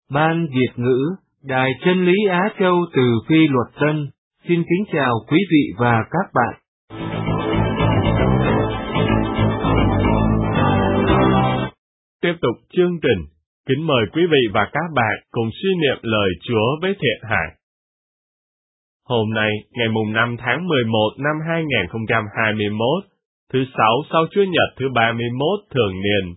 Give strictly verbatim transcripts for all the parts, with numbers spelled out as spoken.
Ban Việt ngữ, Đài Chân lý Á Châu từ Phi Luật Tân, xin kính chào quý vị và các bạn. Tiếp tục chương trình, kính mời quý vị và các bạn cùng suy niệm lời Chúa với Thiện Hải. Hôm nay, ngày mùng năm tháng mười một năm hai nghìn không trăm hai mươi mốt, thứ Sáu sau Chúa Nhật thứ ba mươi mốt thường niên.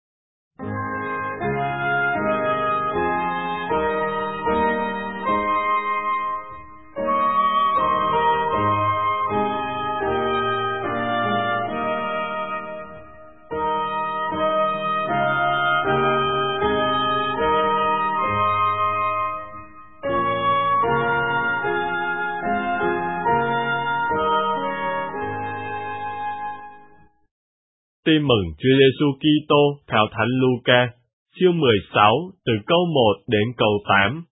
Tin mừng Chúa Giêsu Kitô theo Thánh Luca, chương mười sáu, từ câu một đến câu tám.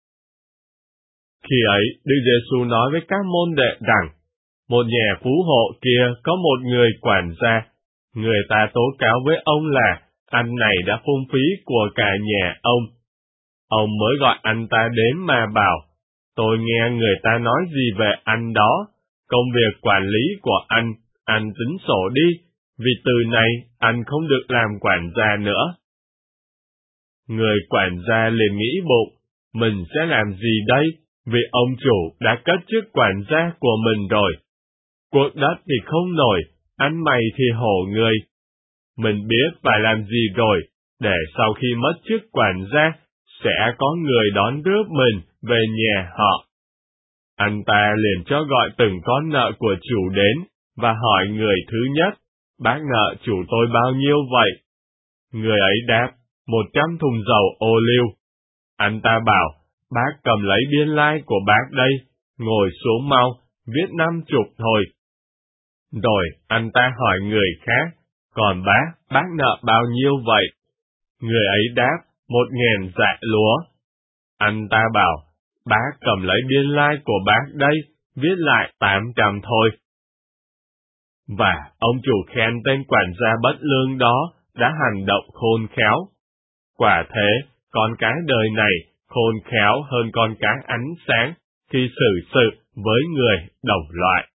Khi ấy, Đức Giêsu nói với các môn đệ rằng, một nhà phú hộ kia có một người quản gia, người ta tố cáo với ông là anh này đã phung phí của cả nhà ông. Ông mới gọi anh ta đến mà bảo, tôi nghe người ta nói gì về anh đó, công việc quản lý của anh, anh tính sổ đi, vì từ này anh không được làm quản gia nữa. Người quản gia liền nghĩ bụng, mình sẽ làm gì đây, vì ông chủ đã cất chức quản gia của mình rồi. Cuộc đất thì không nổi, ăn mày thì hổ người. Mình biết phải làm gì rồi, để sau khi mất chức quản gia, sẽ có người đón rước mình về nhà họ. Anh ta liền cho gọi từng con nợ của chủ đến, và hỏi người thứ nhất, bác nợ chủ tôi bao nhiêu vậy? Người ấy đáp, một trăm thùng dầu ô liu. Anh ta bảo, bác cầm lấy biên lai của bác đây, ngồi xuống mau, viết năm chục thôi. Rồi anh ta hỏi người khác, còn bác, bác nợ bao nhiêu vậy? Người ấy đáp, một ngàn dạ lúa. Anh ta bảo, bác cầm lấy biên lai của bác đây, viết lại tám trăm thôi. Và ông chủ khen tên quản gia bất lương đó đã hành động khôn khéo. Quả thế, con cái đời này khôn khéo hơn con cái ánh sáng khi xử sự với người đồng loại.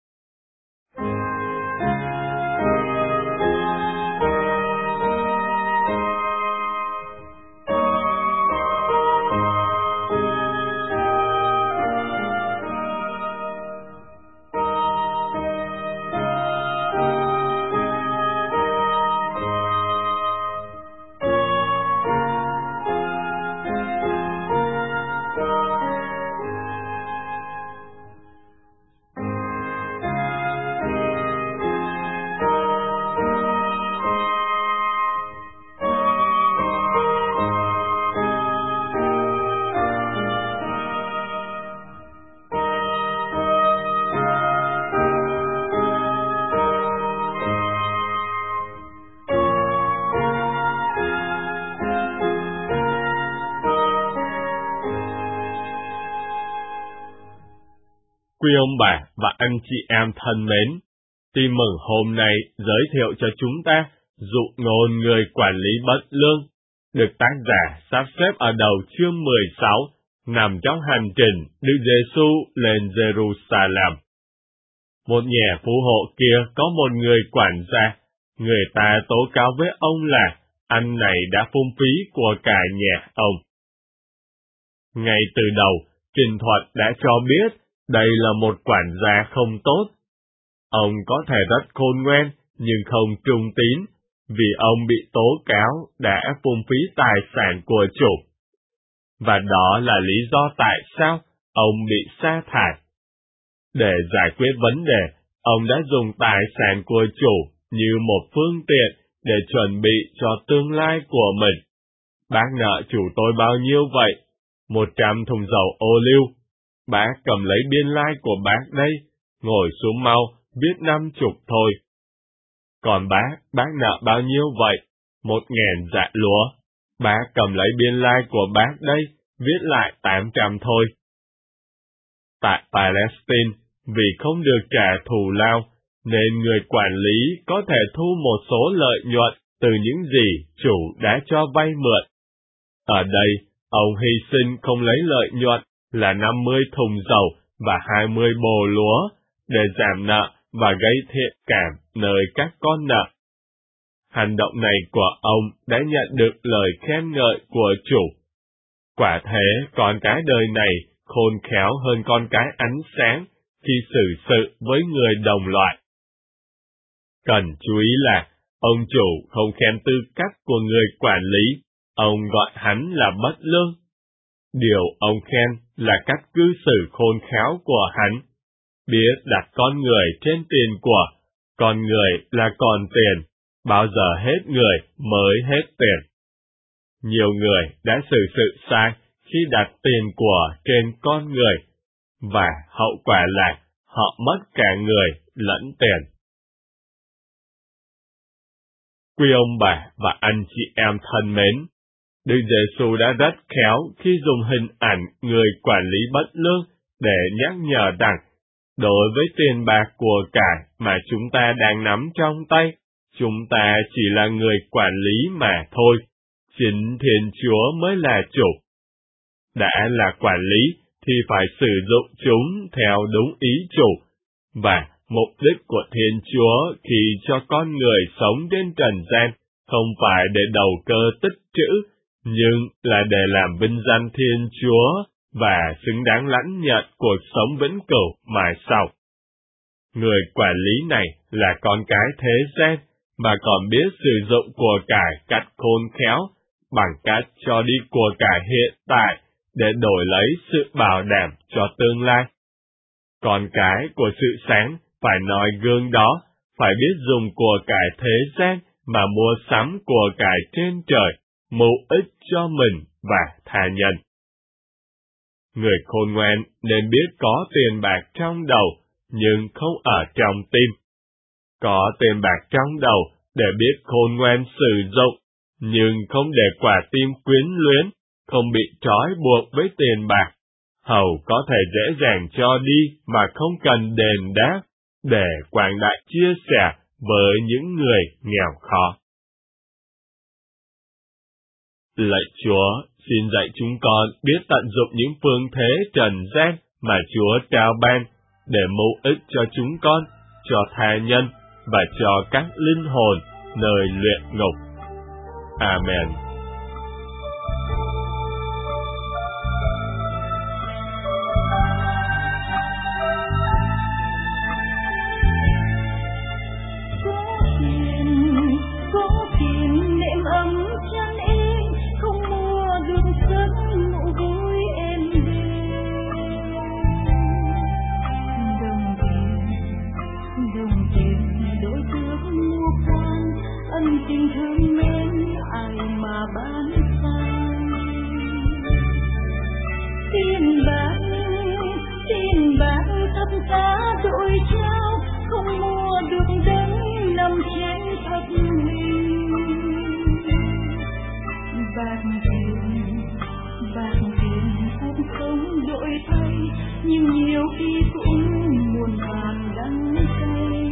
Quý ông bà và anh chị em thân mến, tin mừng hôm nay giới thiệu cho chúng ta dụ ngôn người quản lý bất lương, được tác giả sắp xếp ở đầu chương mười sáu, nằm trong hành trình Đức Giêsu lên Jerusalem. Một nhà phú hộ kia có một người quản gia, người ta tố cáo với ông là anh này đã phung phí của cả nhà ông. Ngay từ đầu, trình thuật đã cho biết đây là một quản gia không tốt. Ông có thể rất khôn ngoan, nhưng không trung tín, vì ông bị tố cáo đã phung phí tài sản của chủ. Và đó là lý do tại sao ông bị sa thải. Để giải quyết vấn đề, ông đã dùng tài sản của chủ như một phương tiện để chuẩn bị cho tương lai của mình. Bác nợ chủ tôi bao nhiêu vậy? Một trăm thùng dầu ô liu. Bác cầm lấy biên lai của bác đây, ngồi xuống mau, viết năm chục thôi. Còn bác, bác nợ bao nhiêu vậy? Một ngàn dạ lúa. Bác cầm lấy biên lai của bác đây, viết lại tám trăm thôi. Tại Palestine, vì không được trả thù lao, nên người quản lý có thể thu một số lợi nhuận từ những gì chủ đã cho vay mượn. Ở đây, Ông hy sinh không lấy lợi nhuận là năm mươi thùng dầu và hai mươi bồ lúa để giảm nợ và gây thiện cảm nơi các con nợ. Hành động này của ông đã nhận được lời khen ngợi của chủ. Quả thế, con cái đời này khôn khéo hơn con cái ánh sáng khi xử sự với người đồng loại. Cần chú ý là, ông chủ không khen tư cách của người quản lý, ông gọi hắn là bất lương. Điều ông khen là cách cư xử khôn khéo của hắn, biết đặt con người trên tiền của, con người là còn tiền, bao giờ hết người mới hết tiền. Nhiều người đã xử sự sai khi đặt tiền của trên con người, và hậu quả là họ mất cả người lẫn tiền. Quý ông bà và anh chị em thân mến, Đức Giêsu đã rất khéo khi dùng hình ảnh người quản lý bất lương để nhắc nhở rằng, đối với tiền bạc của cải mà chúng ta đang nắm trong tay, chúng ta chỉ là người quản lý mà thôi, chính Thiên Chúa mới là chủ. Đã là quản lý thì phải sử dụng chúng theo đúng ý chủ, và mục đích của Thiên Chúa khi cho con người sống trên trần gian không phải để đầu cơ tích trữ, nhưng là để làm vinh danh Thiên Chúa và xứng đáng lãnh nhận cuộc sống vĩnh cửu mai sau. Người quản lý này là con cái thế gian, mà còn biết sử dụng của cải cách khôn khéo, bằng cách cho đi của cải hiện tại để đổi lấy sự bảo đảm cho tương lai. Con cái của sự sáng phải noi gương đó, phải biết dùng của cải thế gian mà mua sắm của cải trên trời, mưu ích cho mình và tha nhân. Người khôn ngoan nên biết có tiền bạc trong đầu, nhưng không ở trong tim. Có tiền bạc trong đầu để biết khôn ngoan sử dụng, nhưng không để quả tim quyến luyến, không bị trói buộc với tiền bạc, hầu có thể dễ dàng cho đi mà không cần đền đáp, để quảng đại chia sẻ với những người nghèo khó. Lạy Chúa, xin dạy chúng con biết tận dụng những phương thế trần gian mà Chúa trao ban, để mưu ích cho chúng con, cho tha nhân và cho các linh hồn nơi luyện ngục. Amen. Tình thương mến ai mà bán sang, tiền bạc tiền bạc thấp giá đổi trao, không mua được đấng nằm trên thập hình. Bạc tiền bạc tiền cũng không đổi thay, nhưng nhiều khi cũng muôn vàn đắng cay.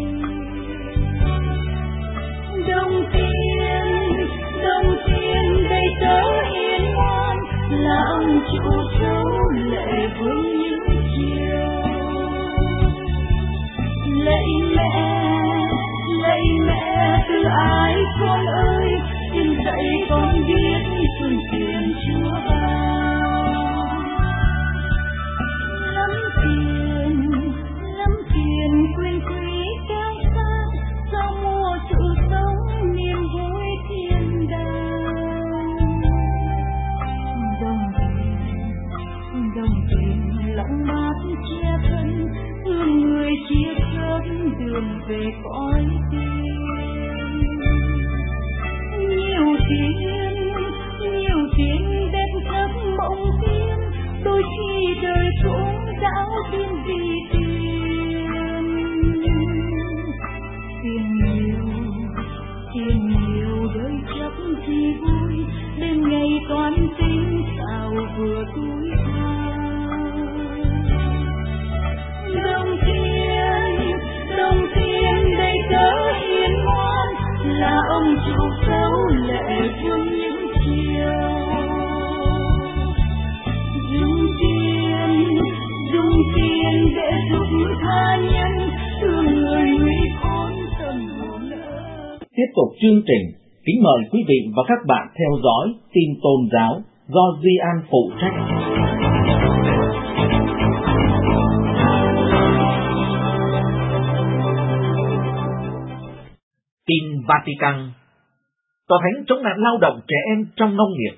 Đồng tiền, đồng tiền đầy tớ hiền ngoan, là ông chủ dấu lệ với những chiều. Lạy mẹ, lạy mẹ từ ái con ơi, xin dạy con biết thương tiền Chúa ban. Lắm tiền, lắm tiền quên quý cái xa, sao mua sự sống niềm vui thiên đàng. Đồng tiền, đồng tiền lòng mát che thân, thương người chia sớm đường về cõi tiên. Nhiều tiền, nhiều tiền đem tục chương trình, kính mời quý vị và các bạn theo dõi tin tôn giáo do Duy An phụ trách. Tin Vatican. Tòa Thánh chống nạn lao động trẻ em trong nông nghiệp.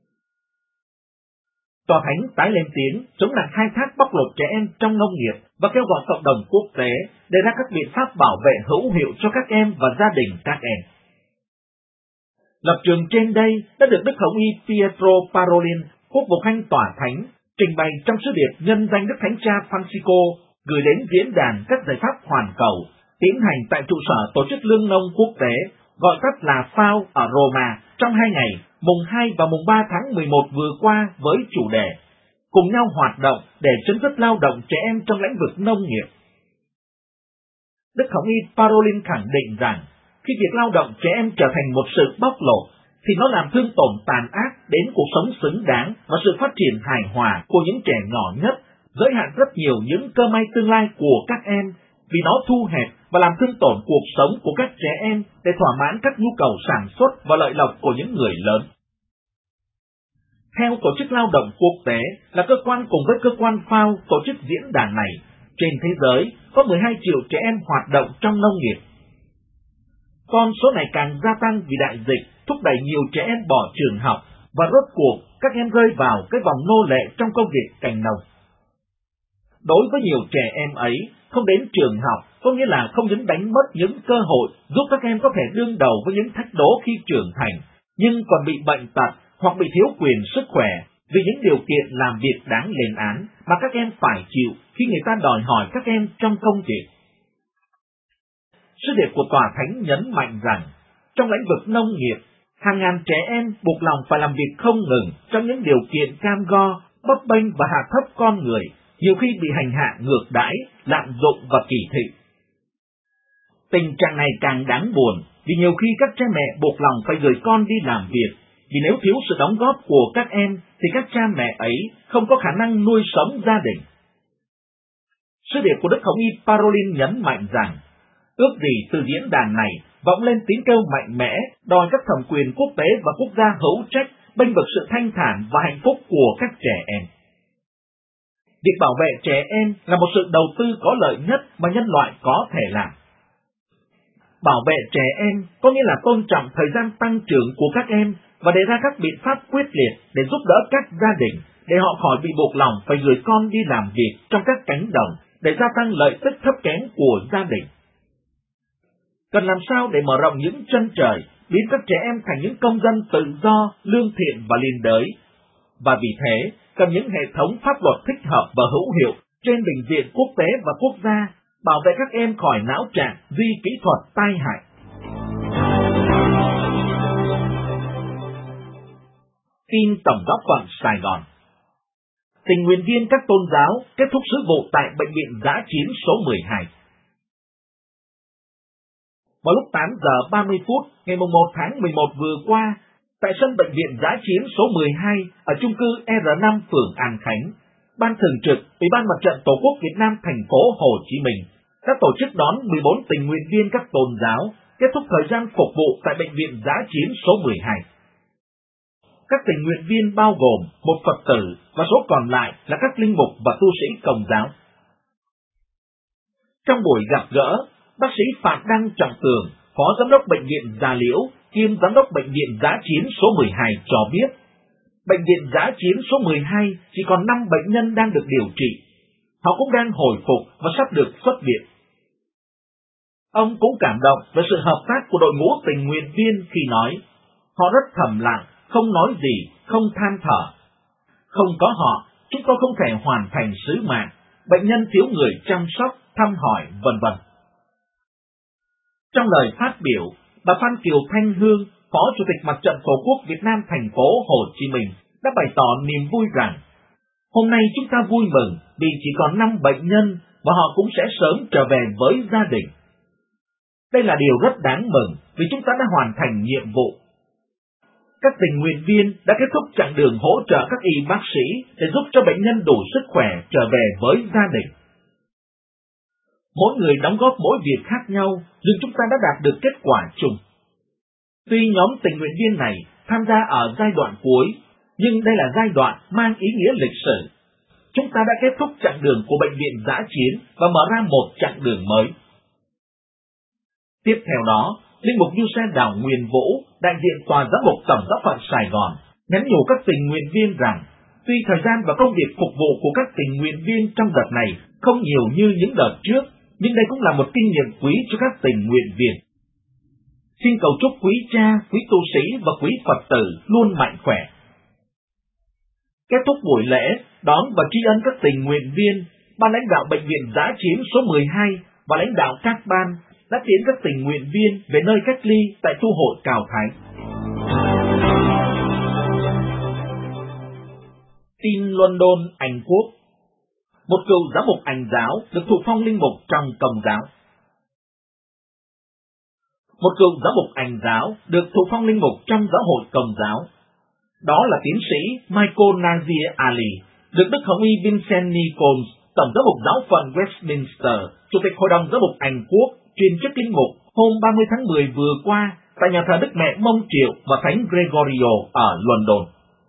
Tòa Thánh tái lên tiếng chống nạn khai thác bóc lột trẻ em trong nông nghiệp và kêu gọi cộng đồng quốc tế đề ra các biện pháp bảo vệ hữu hiệu cho các em và gia đình các em. Lập trường trên đây đã được Đức Hồng Y Pietro Parolin, quốc vụ khanh Tòa Thánh, trình bày trong sứ điệp nhân danh Đức Thánh Cha Francisco gửi đến diễn đàn các giải pháp hoàn cầu tiến hành tại trụ sở Tổ chức Lương nông Quốc tế, gọi tắt là ép a o ở Roma, trong hai ngày, mùng hai và mùng ba tháng mười một vừa qua với chủ đề cùng nhau hoạt động để chấm dứt lao động trẻ em trong lĩnh vực nông nghiệp. Đức Hồng Y Parolin khẳng định rằng khi việc lao động trẻ em trở thành một sự bóc lột, thì nó làm thương tổn tàn ác đến cuộc sống xứng đáng và sự phát triển hài hòa của những trẻ nhỏ nhất, giới hạn rất nhiều những cơ may tương lai của các em, vì nó thu hẹp và làm thương tổn cuộc sống của các trẻ em để thỏa mãn các nhu cầu sản xuất và lợi lộc của những người lớn. Theo Tổ chức Lao động Quốc tế là cơ quan cùng với cơ quan ép a o tổ chức diễn đàn này, trên thế giới có mười hai triệu trẻ em hoạt động trong nông nghiệp. Con số này càng gia tăng vì đại dịch thúc đẩy nhiều trẻ em bỏ trường học và rốt cuộc các em rơi vào cái vòng nô lệ trong công việc cày nông. Đối với nhiều trẻ em ấy, không đến trường học có nghĩa là không những đánh mất những cơ hội giúp các em có thể đương đầu với những thách đố khi trưởng thành, nhưng còn bị bệnh tật hoặc bị thiếu quyền sức khỏe vì những điều kiện làm việc đáng lên án mà các em phải chịu khi người ta đòi hỏi các em trong công việc. Sứ điệp của Tòa Thánh nhấn mạnh rằng, trong lĩnh vực nông nghiệp, hàng ngàn trẻ em buộc lòng phải làm việc không ngừng trong những điều kiện cam go, bấp bênh và hạ thấp con người, nhiều khi bị hành hạ ngược đãi, lạm dụng và kỳ thị. Tình trạng này càng đáng buồn vì nhiều khi các cha mẹ buộc lòng phải gửi con đi làm việc, vì nếu thiếu sự đóng góp của các em thì các cha mẹ ấy không có khả năng nuôi sống gia đình. Sứ điệp của Đức Hồng Y Parolin nhấn mạnh rằng, ước gì từ diễn đàn này vọng lên tiếng kêu mạnh mẽ đòi các thẩm quyền quốc tế và quốc gia hữu trách bênh vực sự thanh thản và hạnh phúc của các trẻ em. Việc bảo vệ trẻ em là một sự đầu tư có lợi nhất mà nhân loại có thể làm. Bảo vệ trẻ em có nghĩa là tôn trọng thời gian tăng trưởng của các em và đề ra các biện pháp quyết liệt để giúp đỡ các gia đình, để họ khỏi bị buộc lòng phải gửi con đi làm việc trong các cánh đồng để gia tăng lợi tức thấp kém của gia đình. Cần làm sao để mở rộng những chân trời, biến các trẻ em thành những công dân tự do, lương thiện và liên đới. Và vì thế, cần những hệ thống pháp luật thích hợp và hữu hiệu trên bệnh viện quốc tế và quốc gia, bảo vệ các em khỏi não trạng, di kỹ thuật tai hại. Tin Tổng giáo phận Sài Gòn. Tình nguyện viên các tôn giáo kết thúc sứ vụ tại Bệnh viện Dã Chiến số mười hai. Vào lúc tám giờ ba mươi phút ngày mùng một tháng mười một vừa qua, tại sân Bệnh viện Dã Chiến số mười hai ở chung cư R năm phường An Khánh, Ban Thường trực Ủy ban Mặt trận Tổ quốc Việt Nam thành phố Hồ Chí Minh đã tổ chức đón mười bốn tình nguyện viên các tôn giáo kết thúc thời gian phục vụ tại Bệnh viện Dã Chiến số mười hai. Các tình nguyện viên bao gồm một Phật tử và số còn lại là các linh mục và tu sĩ Công giáo. Trong buổi gặp gỡ, bác sĩ Phạm Đăng Trọng Tường, Phó Giám đốc Bệnh viện Gia Liễu, kiêm Giám đốc Bệnh viện Dã Chiến số mười hai cho biết, Bệnh viện Dã Chiến số mười hai chỉ còn năm bệnh nhân đang được điều trị. Họ cũng đang hồi phục và sắp được xuất viện. Ông cũng cảm động về sự hợp tác của đội ngũ tình nguyện viên khi nói, họ rất thầm lặng, không nói gì, không than thở. Không có họ, chúng tôi không thể hoàn thành sứ mạng, bệnh nhân thiếu người chăm sóc, thăm hỏi, vân vân. Trong lời phát biểu, bà Phan Kiều Thanh Hương, Phó Chủ tịch Mặt trận Tổ quốc Việt Nam thành phố Hồ Chí Minh đã bày tỏ niềm vui rằng hôm nay chúng ta vui mừng vì chỉ còn năm bệnh nhân và họ cũng sẽ sớm trở về với gia đình. Đây là điều rất đáng mừng vì chúng ta đã hoàn thành nhiệm vụ. Các tình nguyện viên đã kết thúc chặng đường hỗ trợ các y bác sĩ để giúp cho bệnh nhân đủ sức khỏe trở về với gia đình. Mỗi người đóng góp mỗi việc khác nhau, nhưng chúng ta đã đạt được kết quả chung. Tuy nhóm tình nguyện viên này tham gia ở giai đoạn cuối, nhưng đây là giai đoạn mang ý nghĩa lịch sử. Chúng ta đã kết thúc chặng đường của bệnh viện dã chiến và mở ra một chặng đường mới. Tiếp theo đó, Linh mục Du Xe Đảo Nguyên Vũ, đại diện Tòa Giám mục Tổng giáo phận Sài Gòn, nhắn nhủ các tình nguyện viên rằng, tuy thời gian và công việc phục vụ của các tình nguyện viên trong đợt này không nhiều như những đợt trước, nhưng đây cũng là một kinh nghiệm quý cho các tình nguyện viên. Xin cầu chúc quý cha, quý tu sĩ và quý Phật tử luôn mạnh khỏe. Kết thúc buổi lễ, đón và tri ân các tình nguyện viên, ban lãnh đạo bệnh viện dã chiến số mười hai và lãnh đạo các ban đã tiến các tình nguyện viên về nơi cách ly tại tu hội Cào Thái. Tin London, Anh Quốc. Một cựu giám mục Anh giáo được thụ phong linh mục trong Công giáo. Một cựu giám mục Anh giáo được thụ phong linh mục trong giáo hội Công giáo. Đó là tiến sĩ Michael Nazir Ali, được Đức Hồng y Vincent Nichols, Tổng giám mục giáo phận Westminster, Chủ tịch Hội đồng Giám mục Anh Quốc, truyền chức linh mục hôm ba mươi tháng mười vừa qua tại nhà thờ Đức Mẹ Mông Triệu và Thánh Gregorio ở London.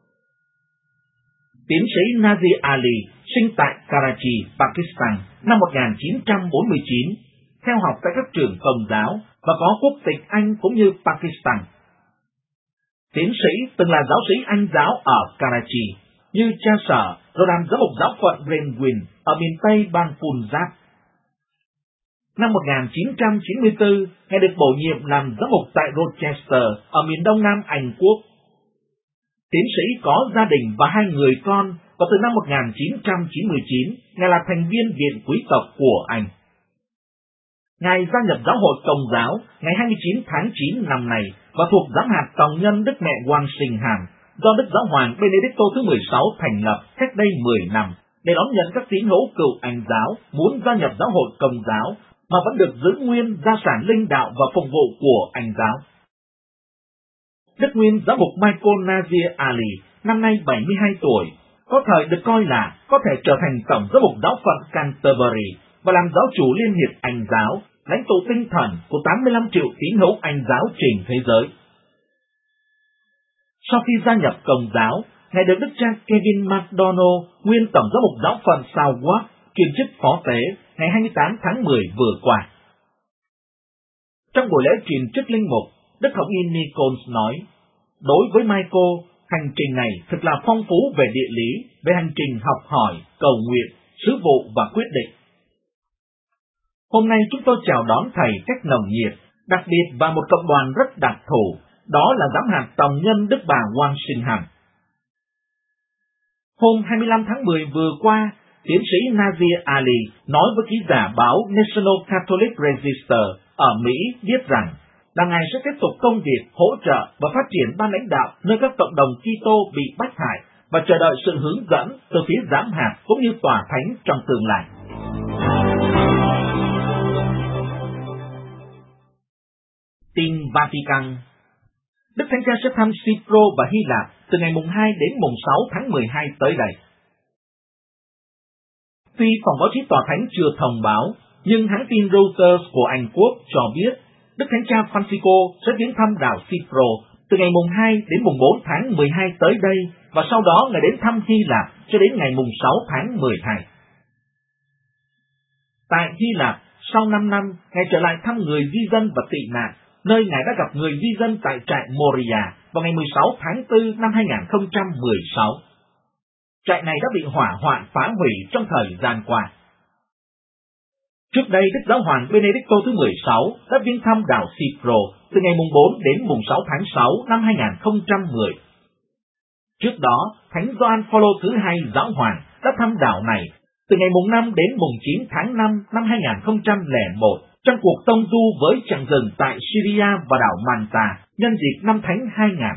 Tiến sĩ Nazir Ali sinh tại Karachi, Pakistan năm một nghìn chín trăm bốn mươi chín, theo học tại các trường Công giáo và có quốc tịch Anh cũng như Pakistan. Tiến sĩ từng là giáo sĩ Anh giáo ở Karachi, như cha sở rồi làm giám mục giáo phận Brentwood ở miền Tây bang Punjab. Năm một nghìn chín trăm chín mươi tư, Ngài được bổ nhiệm làm giám mục tại Rochester ở miền Đông Nam Anh Quốc. Tiến sĩ có gia đình và hai người con, và từ năm một nghìn chín trăm chín mươi chín, Ngài là thành viên Viện Quý tộc của Anh. Ngài gia nhập giáo hội Công giáo ngày hai mươi chín tháng chín năm nay và thuộc giám hạt tòng nhân Đức Mẹ Quang Sinh Hàm do Đức Giáo hoàng Benedicto thứ mười sáu thành lập cách đây mười năm để đón nhận các tín hữu cựu Anh giáo muốn gia nhập giáo hội Công giáo mà vẫn được giữ nguyên gia sản linh đạo và phục vụ của Anh giáo. Đức nguyên giám mục Michael Nazir Ali, năm nay bảy mươi hai tuổi, có thời được coi là có thể trở thành tổng giám mục giáo phận Canterbury và làm giáo chủ Liên hiệp Anh giáo, lãnh tụ tinh thần của tám mươi lăm triệu tín hữu Anh giáo trên thế giới. Sau khi gia nhập Công giáo, Ngài được Đức cha Kevin MacDonald, nguyên tổng giám mục giáo phận Southwark, kiêm chức phó tế ngày hai mươi tám tháng mười vừa qua. Trong buổi lễ truyền chức linh mục, Đức Hồng y Nichols nói, đối với Michael, hành trình này thật là phong phú về địa lý, về hành trình học hỏi, cầu nguyện, sứ vụ và quyết định. Hôm nay chúng tôi chào đón thầy cách nồng nhiệt, đặc biệt và một cộng đoàn rất đặc thù, đó là giám hạt tòng nhân Đức bà Quang Sinh Hàm. Hôm hai mươi lăm tháng mười vừa qua, tiến sĩ Nazir Ali nói với ký giả báo National Catholic Register ở Mỹ biết rằng là Ngài sẽ tiếp tục công việc hỗ trợ và phát triển ban lãnh đạo nơi các cộng đồng Kitô bị bắt hại và chờ đợi sự hướng dẫn từ phía giám hạt cũng như tòa thánh trong tương lai. Tin Vatican. Đức Thánh Cha sẽ thăm Cipro và Hy Lạp từ ngày mùng hai đến mùng sáu tháng mười hai tới đây. Tuy phòng báo chí tòa thánh chưa thông báo, nhưng hãng tin Reuters của Anh Quốc cho biết Đức Thánh Cha Francisco sẽ viếng thăm đảo Cipro từ ngày mùng hai đến mùng bốn tháng mười hai tới đây, và sau đó Ngài đến thăm Hy Lạp cho đến ngày mùng sáu tháng mười hai. Tại Hy Lạp, sau năm năm, Ngài trở lại thăm người di dân và tị nạn, nơi Ngài đã gặp người di dân tại trại Moria vào ngày mười sáu tháng tư năm hai nghìn không trăm mười sáu. Trại này đã bị hỏa hoạn phá hủy trong thời gian qua. Trước đây, Đức Giáo hoàng Benedicto thứ mười sáu đã viếng thăm đảo Cipro từ ngày mùng bốn đến mùng sáu tháng sáu năm hai nghìn không trăm mười. Trước đó, Thánh Gioan Phaolô thứ hai Giáo hoàng đã thăm đảo này từ ngày mùng năm đến mùng chín tháng năm năm hai nghìn không trăm lẻ một trong cuộc tông du với chặng rừng tại Syria và đảo Malta nhân dịp năm Thánh hai nghìn.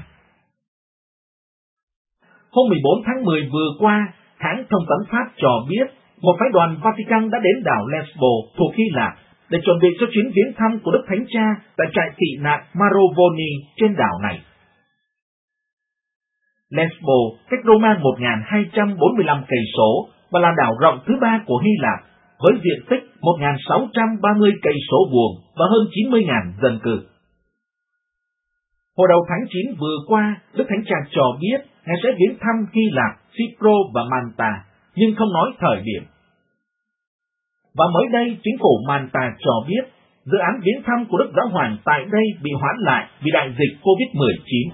Hôm mười bốn tháng mười vừa qua, hãng thông tấn Pháp cho biết một phái đoàn Vatican đã đến đảo Lesbo thuộc Hy Lạp để chuẩn bị cho chuyến viếng thăm của Đức Thánh Cha tại trại tị nạn Marovoni trên đảo này. Lesbo cách Roma một nghìn hai trăm bốn mươi lăm cây số và là đảo rộng thứ ba của Hy Lạp với diện tích một nghìn sáu trăm ba mươi cây số vuông và hơn chín mươi nghìn dân cư. Hồi đầu tháng chín vừa qua, Đức Thánh Cha cho biết Ngài sẽ viếng thăm Hy Lạp, Cyprus và Malta, nhưng không nói thời điểm. Và mới đây, chính phủ Malta cho biết dự án viếng thăm của Đức Giáo Hoàng tại đây bị hoãn lại vì đại dịch covid mười chín.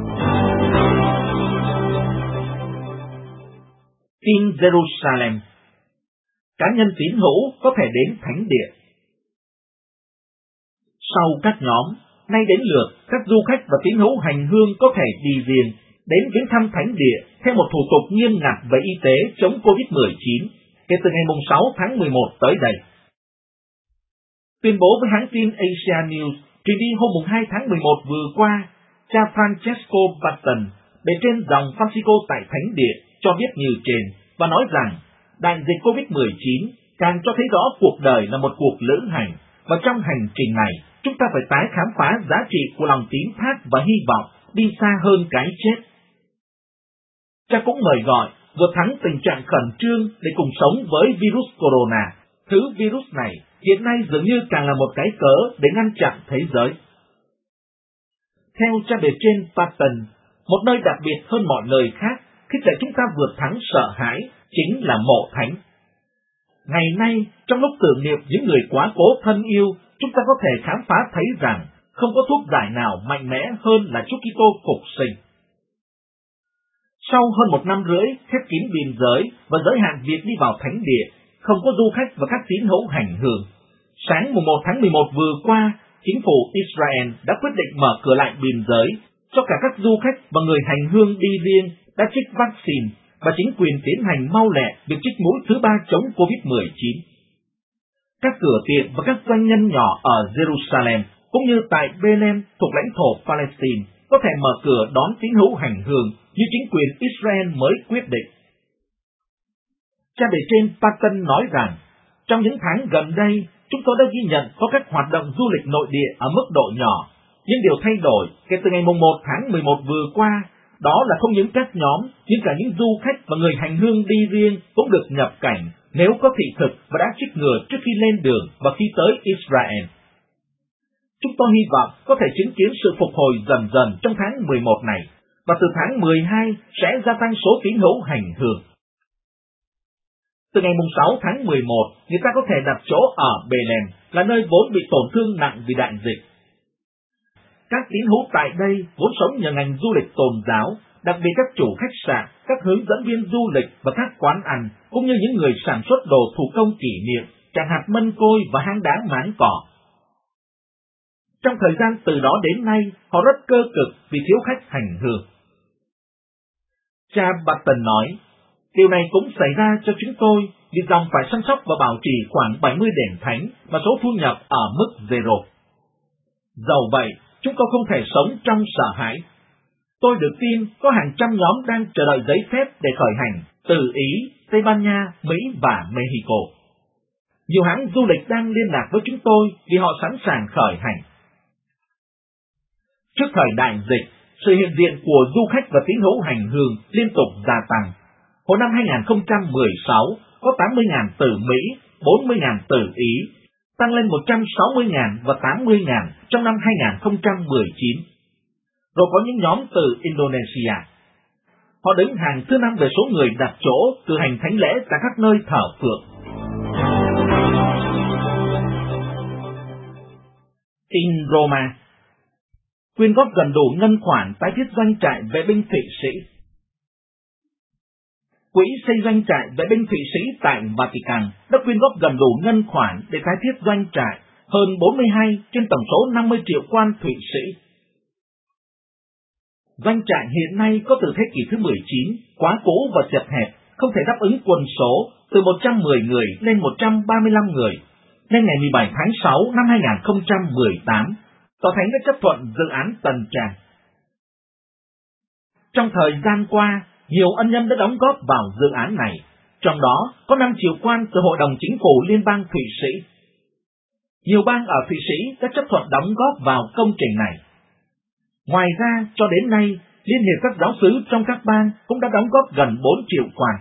Tin Jerusalem. Cá nhân tín hữu có thể đến thánh địa. Sau các nhóm, nay đến lượt các du khách và tín hữu hành hương có thể đi riêng đến viếng thăm thánh địa theo một thủ tục nghiêm ngặt về y tế chống covid mười chín kể từ ngày sáu tháng mười một tới đây. Tuyên bố với hãng tin Asia News truyền đi hôm hai tháng mười một vừa qua, cha Francesco Button, bề trên dòng Francisco tại thánh địa, cho biết như trên và nói rằng đại dịch covid mười chín càng cho thấy rõ cuộc đời là một cuộc lữ hành, và trong hành trình này chúng ta phải tái khám phá giá trị của lòng tín thác và hy vọng đi xa hơn cái chết. Cha cũng mời gọi vượt thắng tình trạng khẩn trương để cùng sống với virus corona. Thứ virus này hiện nay dường như càng là một cái cớ để ngăn chặn thế giới. Theo cha bề trên Patton, một nơi đặc biệt hơn mọi nơi khác khi dạy chúng ta vượt thắng sợ hãi chính là mộ thánh. Ngày nay, trong lúc tưởng niệm những người quá cố thân yêu, chúng ta có thể khám phá thấy rằng không có thuốc giải nào mạnh mẽ hơn là Chúa Kitô phục sinh. Sau hơn một năm rưỡi khép kín biên giới và giới hạn việc đi vào thánh địa, không có du khách và các tín hữu hành hương, sáng mùng một tháng mười một vừa qua, chính phủ Israel đã quyết định mở cửa lại biên giới cho cả các du khách và người hành hương đi riêng đã trích vaccine, và chính quyền tiến hành mau lẹ việc trích mũi thứ ba chống covid mười chín. Các cửa tiệm và các doanh nhân nhỏ ở Jerusalem cũng như tại Bethlehem thuộc lãnh thổ Palestine có thể mở cửa đón tín hữu hành hương như chính quyền Israel mới quyết định. Cha bề trên Patton nói rằng, trong những tháng gần đây, chúng tôi đã ghi nhận có các hoạt động du lịch nội địa ở mức độ nhỏ, nhưng điều thay đổi kể từ ngày một tháng mười một vừa qua, đó là không những các nhóm, nhưng cả những du khách và người hành hương đi riêng cũng được nhập cảnh nếu có thị thực và đã trích ngừa trước khi lên đường và khi tới Israel. Chúng tôi hy vọng có thể chứng kiến sự phục hồi dần dần trong tháng mười một này, và từ tháng mười hai sẽ gia tăng số tín hữu hành hương. Từ ngày sáu tháng mười một, người ta có thể đặt chỗ ở Bethlehem, là nơi vốn bị tổn thương nặng vì đại dịch. Các tín hữu tại đây vốn sống nhờ ngành du lịch tôn giáo, đặc biệt các chủ khách sạn, các hướng dẫn viên du lịch và các quán ăn, cũng như những người sản xuất đồ thủ công kỷ niệm, chẳng hạt mân côi và hang đá máng cỏ. Trong thời gian từ đó đến nay, họ rất cơ cực vì thiếu khách hành hương. Cha Button nói, điều này cũng xảy ra cho chúng tôi vì dòng phải chăm sóc và bảo trì khoảng bảy mươi đền thánh và số thu nhập ở mức zero. Dầu vậy, chúng tôi không thể sống trong sợ hãi. Tôi được tin có hàng trăm nhóm đang chờ đợi giấy phép để khởi hành từ Ý, Tây Ban Nha, Mỹ và Mexico. Nhiều hãng du lịch đang liên lạc với chúng tôi vì họ sẵn sàng khởi hành. Trước thời đại dịch, sự hiện diện của du khách và tín hữu hành hương liên tục gia tăng. Hồi năm hai không một sáu, có tám mươi nghìn từ Mỹ, bốn mươi nghìn từ Ý, tăng lên một trăm sáu mươi nghìn và tám mươi nghìn trong năm hai không một chín. Rồi có những nhóm từ Indonesia. Họ đứng hàng thứ năm về số người đặt chỗ cử hành thánh lễ tại các nơi thờ phượng. In Roma. Quyên góp gần đủ ngân khoản tái thiết doanh trại vệ binh Thụy Sĩ. Quỹ xây doanh trại vệ binh Thụy Sĩ tại Vatican đã quyên góp gần đủ ngân khoản để tái thiết doanh trại, hơn bốn mươi hai trên tổng số năm mươi triệu quan Thụy Sĩ. Doanh trại hiện nay có từ thế kỷ thứ mười chín, quá cũ và chật hẹp, không thể đáp ứng quân số từ một trăm mười người lên một trăm ba mươi lăm người, nên ngày mười bảy tháng sáu năm hai không một tám, Tòa Thánh đã chấp thuận dự án Tân Tràng. Trong thời gian qua, nhiều ân nhân đã đóng góp vào dự án này, trong đó có năm triệu quan từ Hội đồng Chính phủ Liên bang Thụy Sĩ. Nhiều bang ở Thụy Sĩ đã chấp thuận đóng góp vào công trình này. Ngoài ra, cho đến nay, Liên hiệp các giáo xứ trong các bang cũng đã đóng góp gần bốn triệu quan.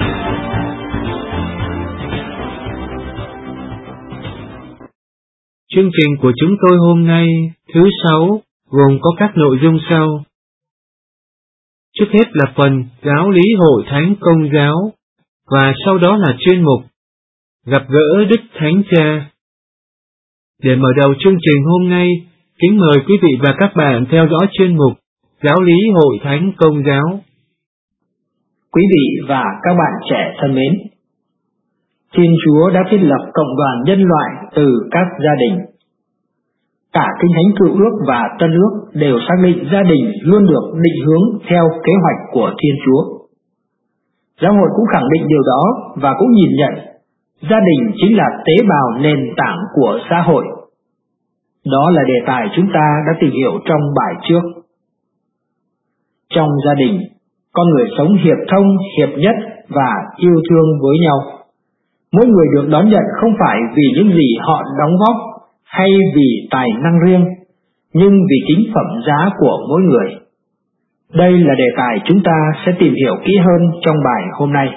Chương chương trình của chúng tôi hôm nay, thứ sáu, gồm có các nội dung sau. Trước hết là phần giáo lý Hội Thánh Công giáo, và sau đó là chuyên mục Gặp gỡ Đức Thánh Cha. Để mở đầu chương trình hôm nay, kính mời quý vị và các bạn theo dõi chuyên mục Giáo lý Hội Thánh Công giáo. Quý vị và các bạn trẻ thân mến, Thiên Chúa đã thiết lập cộng đoàn nhân loại từ các gia đình. Cả Kinh Thánh Cựu Ước và Tân Ước đều xác định gia đình luôn được định hướng theo kế hoạch của Thiên Chúa. Giáo hội cũng khẳng định điều đó và cũng nhìn nhận gia đình chính là tế bào nền tảng của xã hội. Đó là đề tài chúng ta đã tìm hiểu trong bài trước. Trong gia đình, con người sống hiệp thông, hiệp nhất và yêu thương với nhau. Mỗi người được đón nhận không phải vì những gì họ đóng góp hay vì tài năng riêng, nhưng vì tính phẩm giá của mỗi người. Đây là đề tài chúng ta sẽ tìm hiểu kỹ hơn trong bài hôm nay.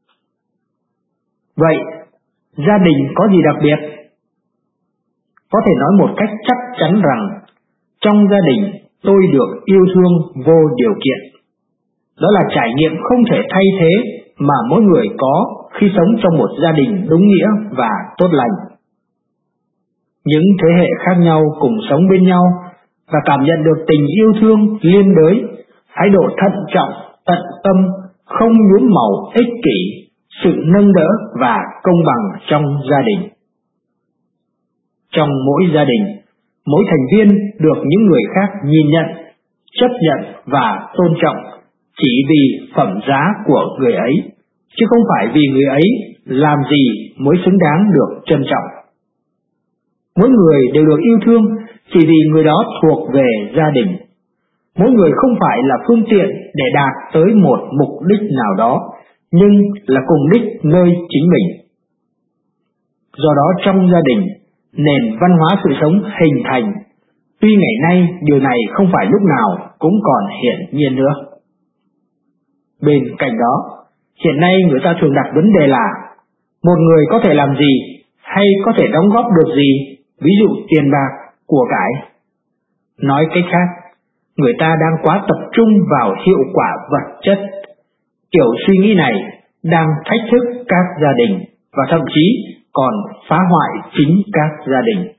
Vậy, gia đình có gì đặc biệt? Có thể nói một cách chắc chắn rằng, trong gia đình tôi được yêu thương vô điều kiện. Đó là trải nghiệm không thể thay thế mà mỗi người có khi sống trong một gia đình đúng nghĩa và tốt lành. Những thế hệ khác nhau cùng sống bên nhau và cảm nhận được tình yêu thương liên đới, thái độ thận trọng, tận tâm, không nhuốm màu ích kỷ, sự nâng đỡ và công bằng trong gia đình. Trong mỗi gia đình, mỗi thành viên được những người khác nhìn nhận, chấp nhận và tôn trọng chỉ vì phẩm giá của người ấy, chứ không phải vì người ấy làm gì mới xứng đáng được trân trọng. Mỗi người đều được yêu thương chỉ vì người đó thuộc về gia đình. Mỗi người không phải là phương tiện để đạt tới một mục đích nào đó, nhưng là cùng đích nơi chính mình. Do đó trong gia đình, nền văn hóa sự sống hình thành. Tuy ngày nay điều này không phải lúc nào cũng còn hiển nhiên nữa. Bên cạnh đó, hiện nay người ta thường đặt vấn đề là một người có thể làm gì hay có thể đóng góp được gì, ví dụ tiền bạc, của cải. Nói cách khác, người ta đang quá tập trung vào hiệu quả vật chất. Kiểu suy nghĩ này đang thách thức các gia đình và thậm chí còn phá hoại chính các gia đình.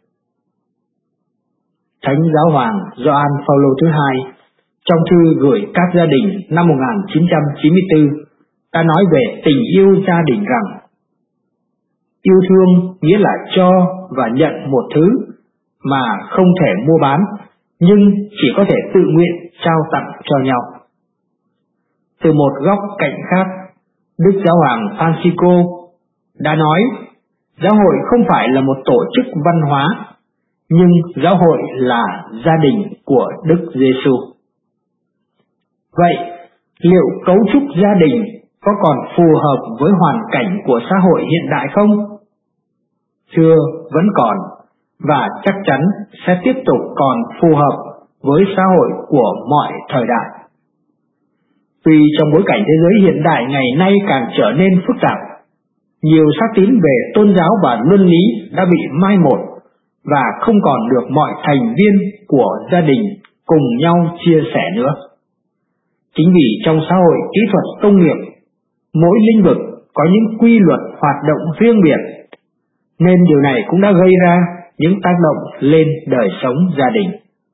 Thánh Giáo hoàng Gioan Phaolô thứ hai trong thư gửi các gia đình năm một nghìn chín trăm chín mươi tư đã nói về tình yêu gia đình rằng yêu thương nghĩa là cho và nhận một thứ mà không thể mua bán, nhưng chỉ có thể tự nguyện trao tặng cho nhau. Từ một góc cạnh khác, Đức Giáo hoàng Francisco đã nói giáo hội không phải là một tổ chức văn hóa, nhưng giáo hội là gia đình của Đức Giêsu. Vậy, liệu cấu trúc gia đình có còn phù hợp với hoàn cảnh của xã hội hiện đại không? Thưa, vẫn còn, và chắc chắn sẽ tiếp tục còn phù hợp với xã hội của mọi thời đại. Tuy trong bối cảnh thế giới hiện đại ngày nay càng trở nên phức tạp, nhiều xác tín về tôn giáo và luân lý đã bị mai một và không còn được mọi thành viên của gia đình cùng nhau chia sẻ nữa. Chính vì trong xã hội kỹ thuật công nghiệp, mỗi lĩnh vực có những quy luật hoạt động riêng biệt, nên điều này cũng đã gây ra những tác động lên đời sống gia đình.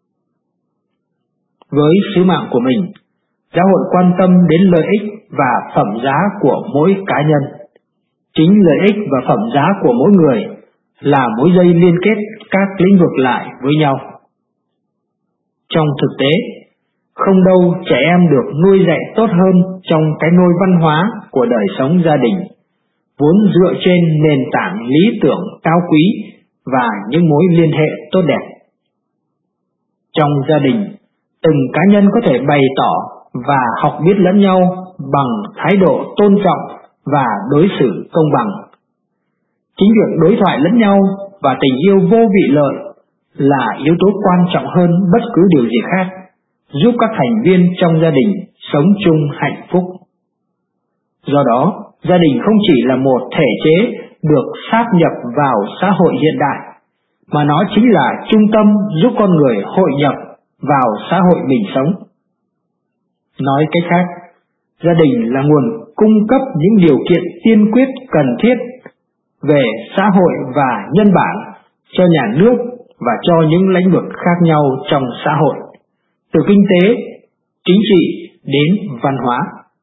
Với sứ mạng của mình, giáo hội quan tâm đến lợi ích và phẩm giá của mỗi cá nhân. Chính lợi ích và phẩm giá của mỗi người là mối dây liên kết các lĩnh vực lại với nhau. Trong thực tế, không đâu trẻ em được nuôi dạy tốt hơn trong cái nôi văn hóa của đời sống gia đình, vốn dựa trên nền tảng lý tưởng cao quý và những mối liên hệ tốt đẹp. Trong gia đình, từng cá nhân có thể bày tỏ và học biết lẫn nhau bằng thái độ tôn trọng và đối xử công bằng. Chính việc đối thoại lẫn nhau và tình yêu vô vị lợi là yếu tố quan trọng hơn bất cứ điều gì khác, giúp các thành viên trong gia đình sống chung hạnh phúc. Do đó, gia đình không chỉ là một thể chế được sáp nhập vào xã hội hiện đại, mà nó chính là trung tâm giúp con người hội nhập vào xã hội mình sống. Nói cách khác, gia đình là nguồn cung cấp những điều kiện tiên quyết cần thiết về xã hội và nhân bản cho nhà nước và cho những lĩnh vực khác nhau trong xã hội, từ kinh tế, chính trị đến văn hóa.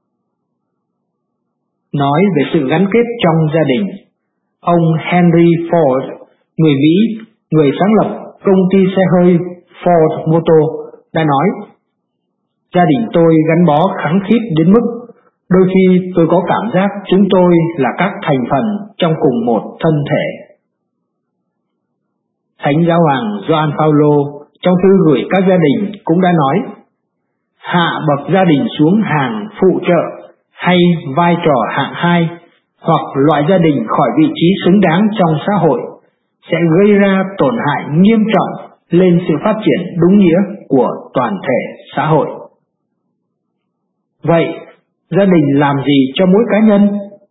Nói về sự gắn kết trong gia đình, ông Henry Ford, người Mỹ, người sáng lập công ty xe hơi Ford Motor, đã nói: gia đình tôi gắn bó khăng khít đến mức đôi khi tôi có cảm giác chúng tôi là các thành phần trong cùng một thân thể. Thánh Giáo hoàng Gioan Phaolô trong thư gửi các gia đình cũng đã nói: hạ bậc gia đình xuống hàng phụ trợ hay vai trò hạng hai hoặc loại gia đình khỏi vị trí xứng đáng trong xã hội sẽ gây ra tổn hại nghiêm trọng lên sự phát triển đúng nghĩa của toàn thể xã hội. Vậy, gia đình làm gì cho mỗi cá nhân?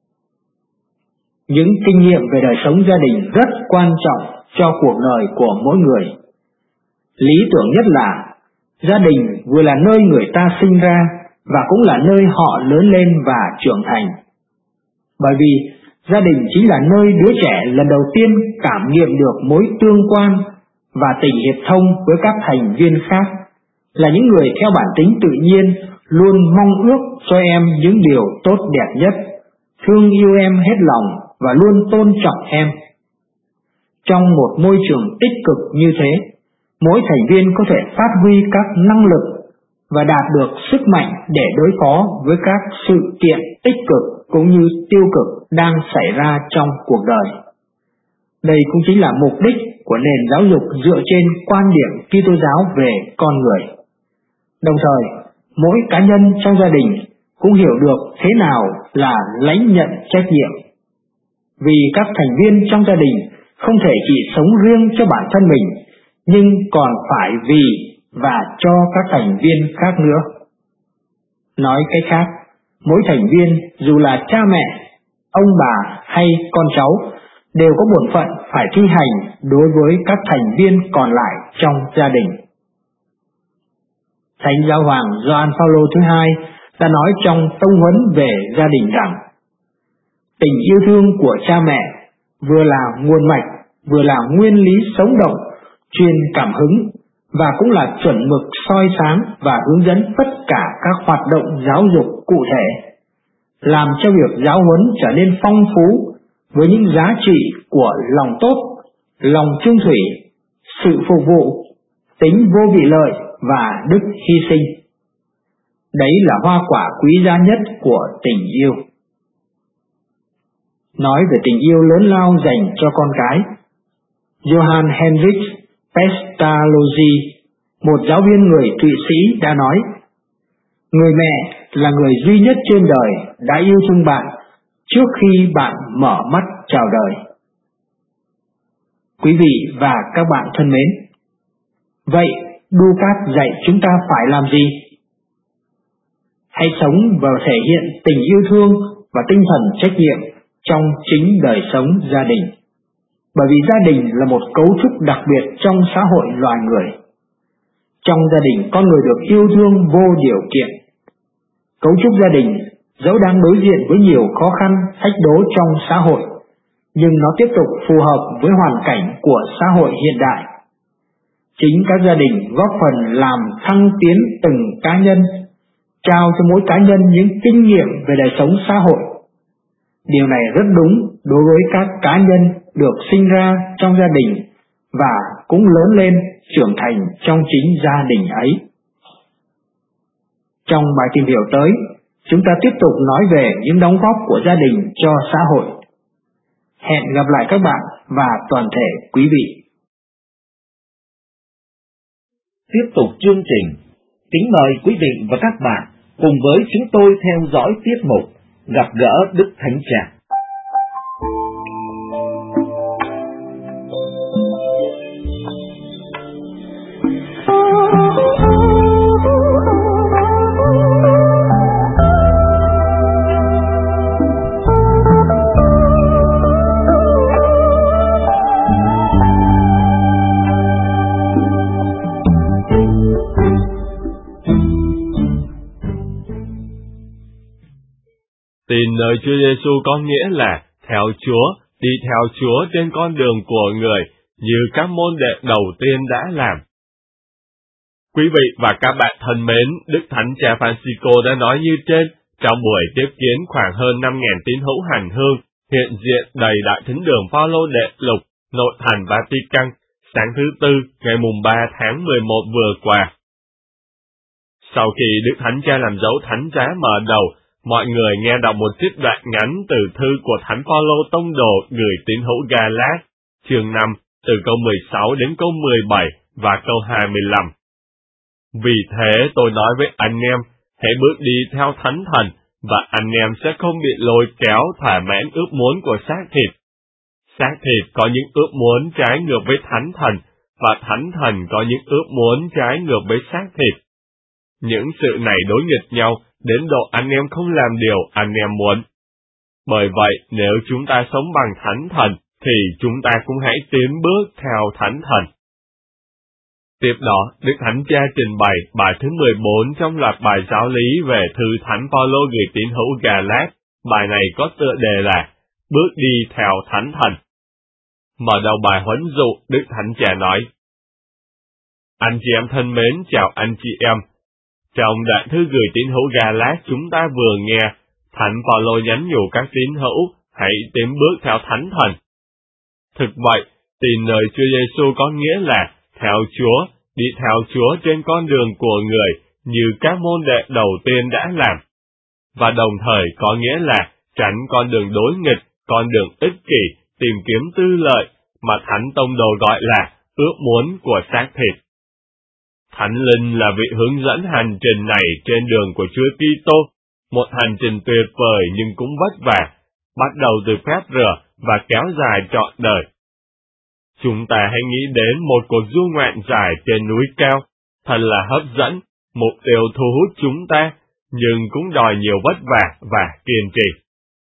Những kinh nghiệm về đời sống gia đình rất quan trọng cho cuộc đời của mỗi người. Lý tưởng nhất là gia đình vừa là nơi người ta sinh ra và cũng là nơi họ lớn lên và trưởng thành. Bởi vì gia đình chính là nơi đứa trẻ lần đầu tiên cảm nghiệm được mối tương quan và tình hiệp thông với các thành viên khác, là những người theo bản tính tự nhiên luôn mong ước cho em những điều tốt đẹp nhất, thương yêu em hết lòng và luôn tôn trọng em. Trong một môi trường tích cực như thế, mỗi thành viên có thể phát huy các năng lực và đạt được sức mạnh để đối phó với các sự kiện tích cực cũng như tiêu cực đang xảy ra trong cuộc đời. Đây cũng chính là mục đích của nền giáo dục dựa trên quan điểm Kitô giáo về con người. Đồng thời, mỗi cá nhân trong gia đình cũng hiểu được thế nào là lãnh nhận trách nhiệm. Vì các thành viên trong gia đình không thể chỉ sống riêng cho bản thân mình, nhưng còn phải vì và cho các thành viên khác nữa. Nói cách khác, mỗi thành viên dù là cha mẹ, ông bà hay con cháu đều có bổn phận phải thi hành đối với các thành viên còn lại trong gia đình. Thánh Giáo hoàng Gioan Phaolô thứ hai đã nói trong tông huấn về gia đình rằng: tình yêu thương của cha mẹ vừa là nguồn mạch, vừa là nguyên lý sống động, truyền cảm hứng và cũng là chuẩn mực soi sáng và hướng dẫn tất cả các hoạt động giáo dục cụ thể, làm cho việc giáo huấn trở nên phong phú với những giá trị của lòng tốt, lòng trung thủy, sự phục vụ, tính vô vị lợi và đức hy sinh. Đấy là hoa quả quý giá nhất của tình yêu. Nói về tình yêu lớn lao dành cho con cái, Johann Heinrich Pestalozzi, một giáo viên người Thụy Sĩ đã nói: người mẹ là người duy nhất trên đời đã yêu thương bạn trước khi bạn mở mắt chào đời. Quý vị và các bạn thân mến, vậy Ducat dạy chúng ta phải làm gì? Hãy sống và thể hiện tình yêu thương và tinh thần trách nhiệm trong chính đời sống gia đình. Bởi vì gia đình là một cấu trúc đặc biệt trong xã hội loài người. Trong gia đình, con người được yêu thương vô điều kiện. Cấu trúc gia đình dẫu đang đối diện với nhiều khó khăn, thách đố trong xã hội, nhưng nó tiếp tục phù hợp với hoàn cảnh của xã hội hiện đại. Chính các gia đình góp phần làm thăng tiến từng cá nhân, trao cho mỗi cá nhân những kinh nghiệm về đời sống xã hội. Điều này rất đúng đối với các cá nhân được sinh ra trong gia đình và cũng lớn lên trưởng thành trong chính gia đình ấy. Trong bài tìm hiểu tới, chúng ta tiếp tục nói về những đóng góp của gia đình cho xã hội. Hẹn gặp lại các bạn và toàn thể quý vị. Tiếp tục chương trình, kính mời quý vị và các bạn cùng với chúng tôi theo dõi tiết mục Gặp gỡ Đức Thánh Cha. Tin nơi Chúa Giêsu có nghĩa là theo Chúa, đi theo Chúa trên con đường của người, như các môn đệ đầu tiên đã làm. Quý vị và các bạn thân mến, Đức Thánh Cha Francisco đã nói như trên, trong buổi tiếp kiến khoảng hơn năm nghìn tín hữu hành hương, hiện diện đầy Đại Thính đường Phaolô Đệ Lục, nội thành Vatican, sáng thứ Tư, ngày mùng ba tháng mười một vừa qua. Sau khi Đức Thánh Cha làm dấu thánh giá mở đầu, mọi người nghe đọc một trích đoạn ngắn từ thư của Thánh Phaolô Tông đồ gửi tín hữu Ga-lát, chương năm, từ câu mười sáu đến câu mười bảy và câu hai mươi lăm. Vì thế tôi nói với anh em, hãy bước đi theo Thánh Thần, và anh em sẽ không bị lôi kéo thỏa mãn ước muốn của xác thịt. Xác thịt có những ước muốn trái ngược với Thánh Thần, và Thánh Thần có những ước muốn trái ngược với xác thịt. Những sự này đối nghịch nhau, đến độ anh em không làm điều anh em muốn. Bởi vậy, nếu chúng ta sống bằng Thánh Thần, thì chúng ta cũng hãy tiến bước theo Thánh Thần. Tiếp đó, Đức Thánh Cha trình bày bài thứ mười bốn trong loạt bài giáo lý về thư Thánh Phaolô gửi tín hữu Ga-lát. Bài này có tựa đề là Bước đi theo Thánh Thần. Mở đầu bài huấn dụ, Đức Thánh Cha nói: Anh chị em thân mến, chào anh chị em. Trong đoạn thư gửi tín hữu Ga-lát chúng ta vừa nghe, Thánh Phaolô nhắn nhủ các tín hữu hãy tiến bước theo Thánh Thần. Thực vậy, tin lời Chúa Giêsu có nghĩa là theo Chúa, đi theo Chúa trên con đường của người, như các môn đệ đầu tiên đã làm. Và đồng thời có nghĩa là tránh con đường đối nghịch, con đường ích kỷ, tìm kiếm tư lợi, mà Thánh Tông đồ gọi là ước muốn của xác thịt. Thánh Linh là vị hướng dẫn hành trình này trên đường của Chúa Kitô, một hành trình tuyệt vời nhưng cũng vất vả, bắt đầu từ phép rửa và kéo dài trọn đời. Chúng ta hãy nghĩ đến một cuộc du ngoạn dài trên núi cao, thật là hấp dẫn, mục tiêu thu hút chúng ta, nhưng cũng đòi nhiều vất vả và kiên trì.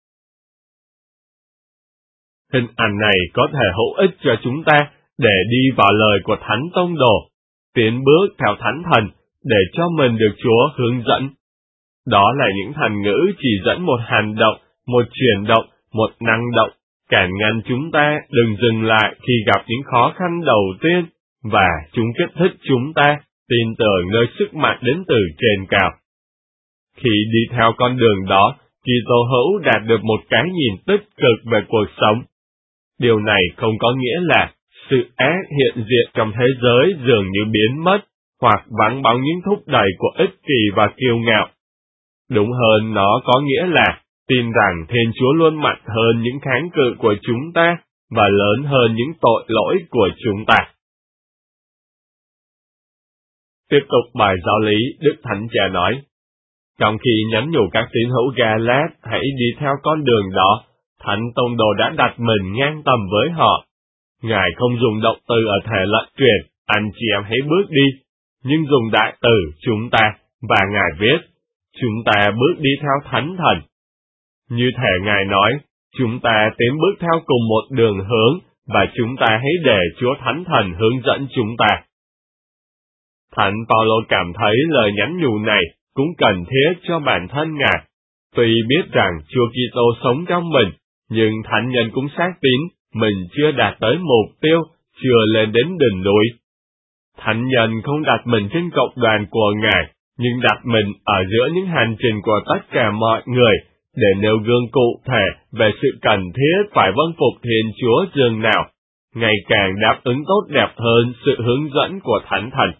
Hình ảnh này có thể hữu ích cho chúng ta để đi vào lời của Thánh Tông đồ, tiến bước theo Thánh Thần, để cho mình được Chúa hướng dẫn. Đó là những thành ngữ chỉ dẫn một hành động, một chuyển động, một năng động, cản ngăn chúng ta đừng dừng lại khi gặp những khó khăn đầu tiên, và chúng kích thích chúng ta tin tưởng nơi sức mạnh đến từ trên cao. Khi đi theo con đường đó, Kitô hữu đạt được một cái nhìn tích cực về cuộc sống. Điều này không có nghĩa là sự ác hiện diện trong thế giới dường như biến mất, hoặc vắng bóng những thúc đẩy của ích kỷ và kiêu ngạo. Đúng hơn, nó có nghĩa là tin rằng Thiên Chúa luôn mạnh hơn những kháng cự của chúng ta, và lớn hơn những tội lỗi của chúng ta. Tiếp tục bài giáo lý, Đức Thánh Cha nói: Trong khi nhắn nhủ các tín hữu Ga-lát hãy đi theo con đường đó, Thánh Tông đồ đã đặt mình ngang tầm với họ. Ngài không dùng động từ ở thể lận truyền, anh chị em hãy bước đi, nhưng dùng đại từ chúng ta, và Ngài viết, chúng ta bước đi theo Thánh Thần. Như thể Ngài nói, chúng ta tiến bước theo cùng một đường hướng, và chúng ta hãy để Chúa Thánh Thần hướng dẫn chúng ta. Thánh Phaolô cảm thấy lời nhắn nhủ này cũng cần thiết cho bản thân Ngài. Tuy biết rằng Chúa Kitô sống trong mình, nhưng thánh nhân cũng xác tín mình chưa đạt tới mục tiêu, chưa lên đến đỉnh núi. Thánh nhân không đặt mình trên cộng đoàn của Ngài, nhưng đặt mình ở giữa những hành trình của tất cả mọi người, để nêu gương cụ thể về sự cần thiết phải vâng phục Thiên Chúa dường nào, ngày càng đáp ứng tốt đẹp hơn sự hướng dẫn của Thánh Thần.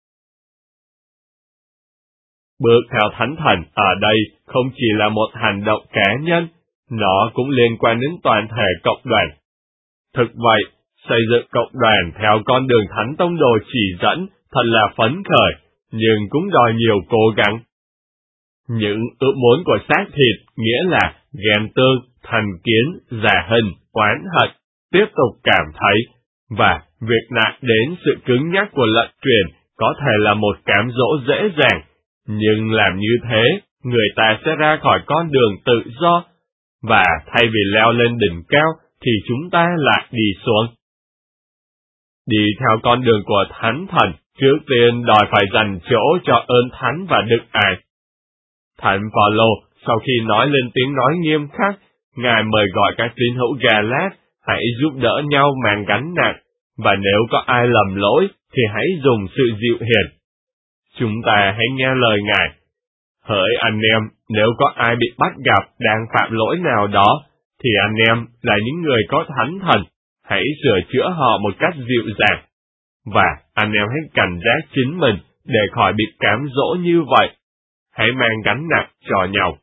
Bước theo Thánh Thần ở đây không chỉ là một hành động cá nhân, nó cũng liên quan đến toàn thể cộng đoàn. Thực vậy, xây dựng cộng đoàn theo con đường Thánh Tông đồ chỉ dẫn thật là phấn khởi, nhưng cũng đòi nhiều cố gắng. Những ước muốn của xác thịt nghĩa là ghen tương, thành kiến, giả hình, oán hận, tiếp tục cảm thấy, và việc nặng đến sự cứng nhắc của lận truyền có thể là một cám dỗ dễ dàng, nhưng làm như thế, người ta sẽ ra khỏi con đường tự do, và thay vì leo lên đỉnh cao, thì chúng ta lại đi xuống. Đi theo con đường của Thánh Thần, trước tiên đòi phải dành chỗ cho ơn thánh và đức ái. Thánh Phaolô Sau khi nói lên tiếng nói nghiêm khắc, Ngài mời gọi các tín hữu Gà-lát hãy giúp đỡ nhau mang gánh nặng, và nếu có ai lầm lỗi thì hãy dùng sự dịu hiền. Chúng ta hãy nghe lời Ngài. Hỡi anh em, nếu có ai bị bắt gặp đang phạm lỗi nào đó, thì anh em là những người có thánh thần, hãy sửa chữa họ một cách dịu dàng. Và anh em hãy cảnh giác chính mình để khỏi bị cám dỗ như vậy. Hãy mang gánh nặng cho nhau.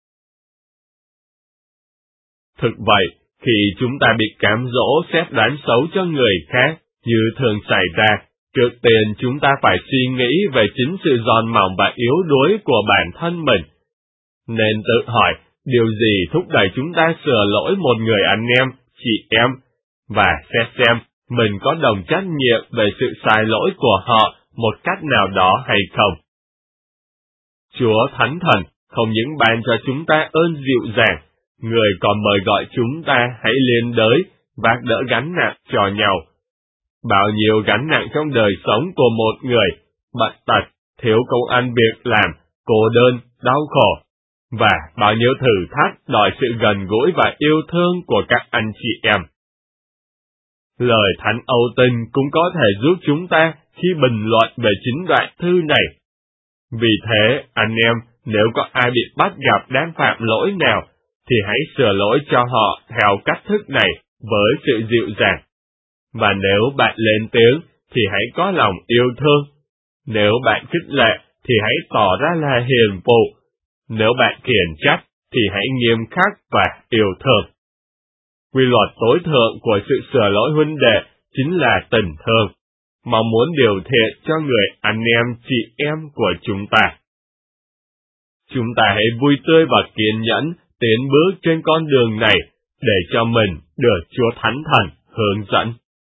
Thực vậy, khi chúng ta bị cám dỗ xét đoán xấu cho người khác, như thường xảy ra, trước tiên chúng ta phải suy nghĩ về chính sự giòn mỏng và yếu đuối của bản thân mình. Nên tự hỏi, điều gì thúc đẩy chúng ta sửa lỗi một người anh em, chị em, và xét xem mình có đồng trách nhiệm về sự sai lỗi của họ một cách nào đó hay không. Chúa Thánh Thần không những ban cho chúng ta ơn dịu dàng, Người còn mời gọi chúng ta hãy liên đới, vác đỡ gánh nặng cho nhau. Bao nhiêu gánh nặng trong đời sống của một người, bận tật, thiếu công ăn việc làm, cô đơn, đau khổ, và bao nhiêu thử thách đòi sự gần gũi và yêu thương của các anh chị em. Lời Thánh Âu Tinh cũng có thể giúp chúng ta khi bình luận về chính đoạn thư này. Vì thế, anh em, nếu có ai bị bắt gặp đang phạm lỗi nào, thì hãy sửa lỗi cho họ theo cách thức này với sự dịu dàng. Và nếu bạn lên tiếng, thì hãy có lòng yêu thương. Nếu bạn khích lệ, thì hãy tỏ ra là hiền phụ. Nếu bạn khiển trách, thì hãy nghiêm khắc và yêu thương. Quy luật tối thượng của sự sửa lỗi huynh đệ chính là tình thương, mong muốn điều thiện cho người anh em chị em của chúng ta. Chúng ta hãy vui tươi và kiên nhẫn tiến bước trên con đường này để cho mình được Chúa Thánh Thần hướng dẫn.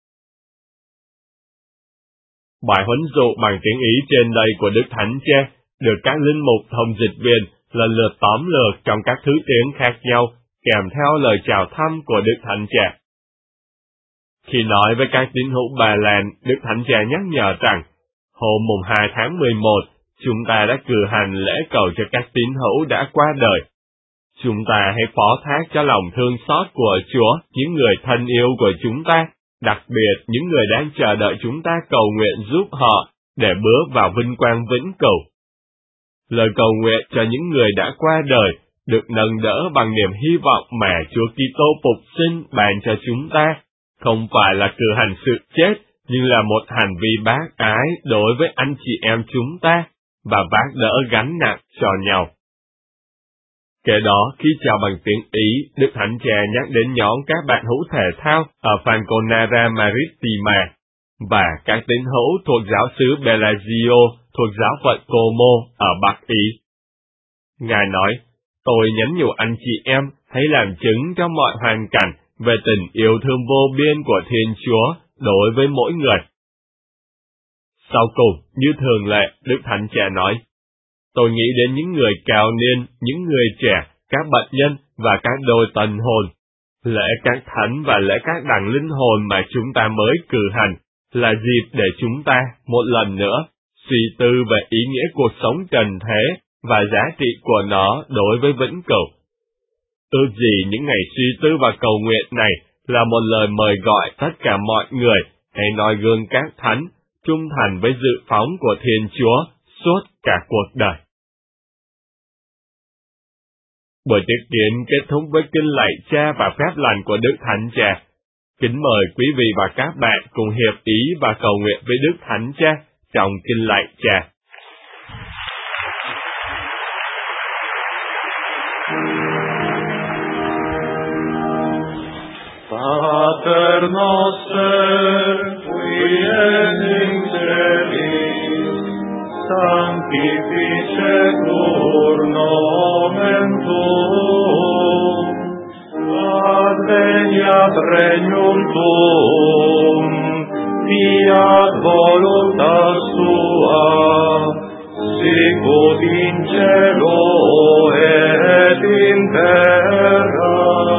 Bài huấn dụ bằng tiếng Ý trên đây của Đức Thánh Cha được các linh mục thông dịch viên lần lượt tóm lược trong các thứ tiếng khác nhau, kèm theo lời chào thăm của Đức Thánh Cha. Khi nói với các tín hữu Bà Lan, Đức Thánh Cha nhắc nhở rằng, hôm mùng hai tháng mười một, chúng ta đã cử hành lễ cầu cho các tín hữu đã qua đời. Chúng ta hãy phó thác cho lòng thương xót của Chúa những người thân yêu của chúng ta, đặc biệt những người đang chờ đợi chúng ta cầu nguyện giúp họ để bước vào vinh quang vĩnh cửu. Lời cầu nguyện cho những người đã qua đời được nâng đỡ bằng niềm hy vọng mà Chúa Kitô phục sinh ban cho chúng ta, không phải là cử hành sự chết, nhưng là một hành vi bác ái đối với anh chị em chúng ta, và vác đỡ gánh nặng cho nhau. Kể đó, khi chào bằng tiếng Ý, Đức Thánh Cha nhắc đến nhóm các bạn hữu thể thao ở Falconara Marittima, và các tín hữu thuộc giáo xứ Bellagio thuộc giáo phận Como ở Bắc Ý. Ngài nói, tôi nhắn nhủ anh chị em hãy làm chứng trong mọi hoàn cảnh về tình yêu thương vô biên của Thiên Chúa đối với mỗi người. Sau cùng, như thường lệ, Đức Thánh Cha nói, tôi nghĩ đến những người cao niên, những người trẻ, các bệnh nhân và các đôi tân hôn. Lễ các thánh và lễ các đẳng linh hồn mà chúng ta mới cử hành là dịp để chúng ta, một lần nữa, suy tư về ý nghĩa cuộc sống trần thế và giá trị của nó đối với vĩnh cửu. Ước gì những ngày suy tư và cầu nguyện này là một lời mời gọi tất cả mọi người hãy noi gương các thánh, trung thành với dự phóng của Thiên Chúa suốt cả cuộc đời. Buổi tiếp kiến kết thúc với kinh lạy Cha và phép lành của Đức Thánh Cha. Kính mời quý vị và các bạn cùng hiệp ý và cầu nguyện với Đức Thánh Cha trong kinh lạy Cha. Pater noster, qui es in celis, sanctificetur nomen tuum, adveniat regnum tuum, fiat voluntas tua, sicut in cielo et in terra.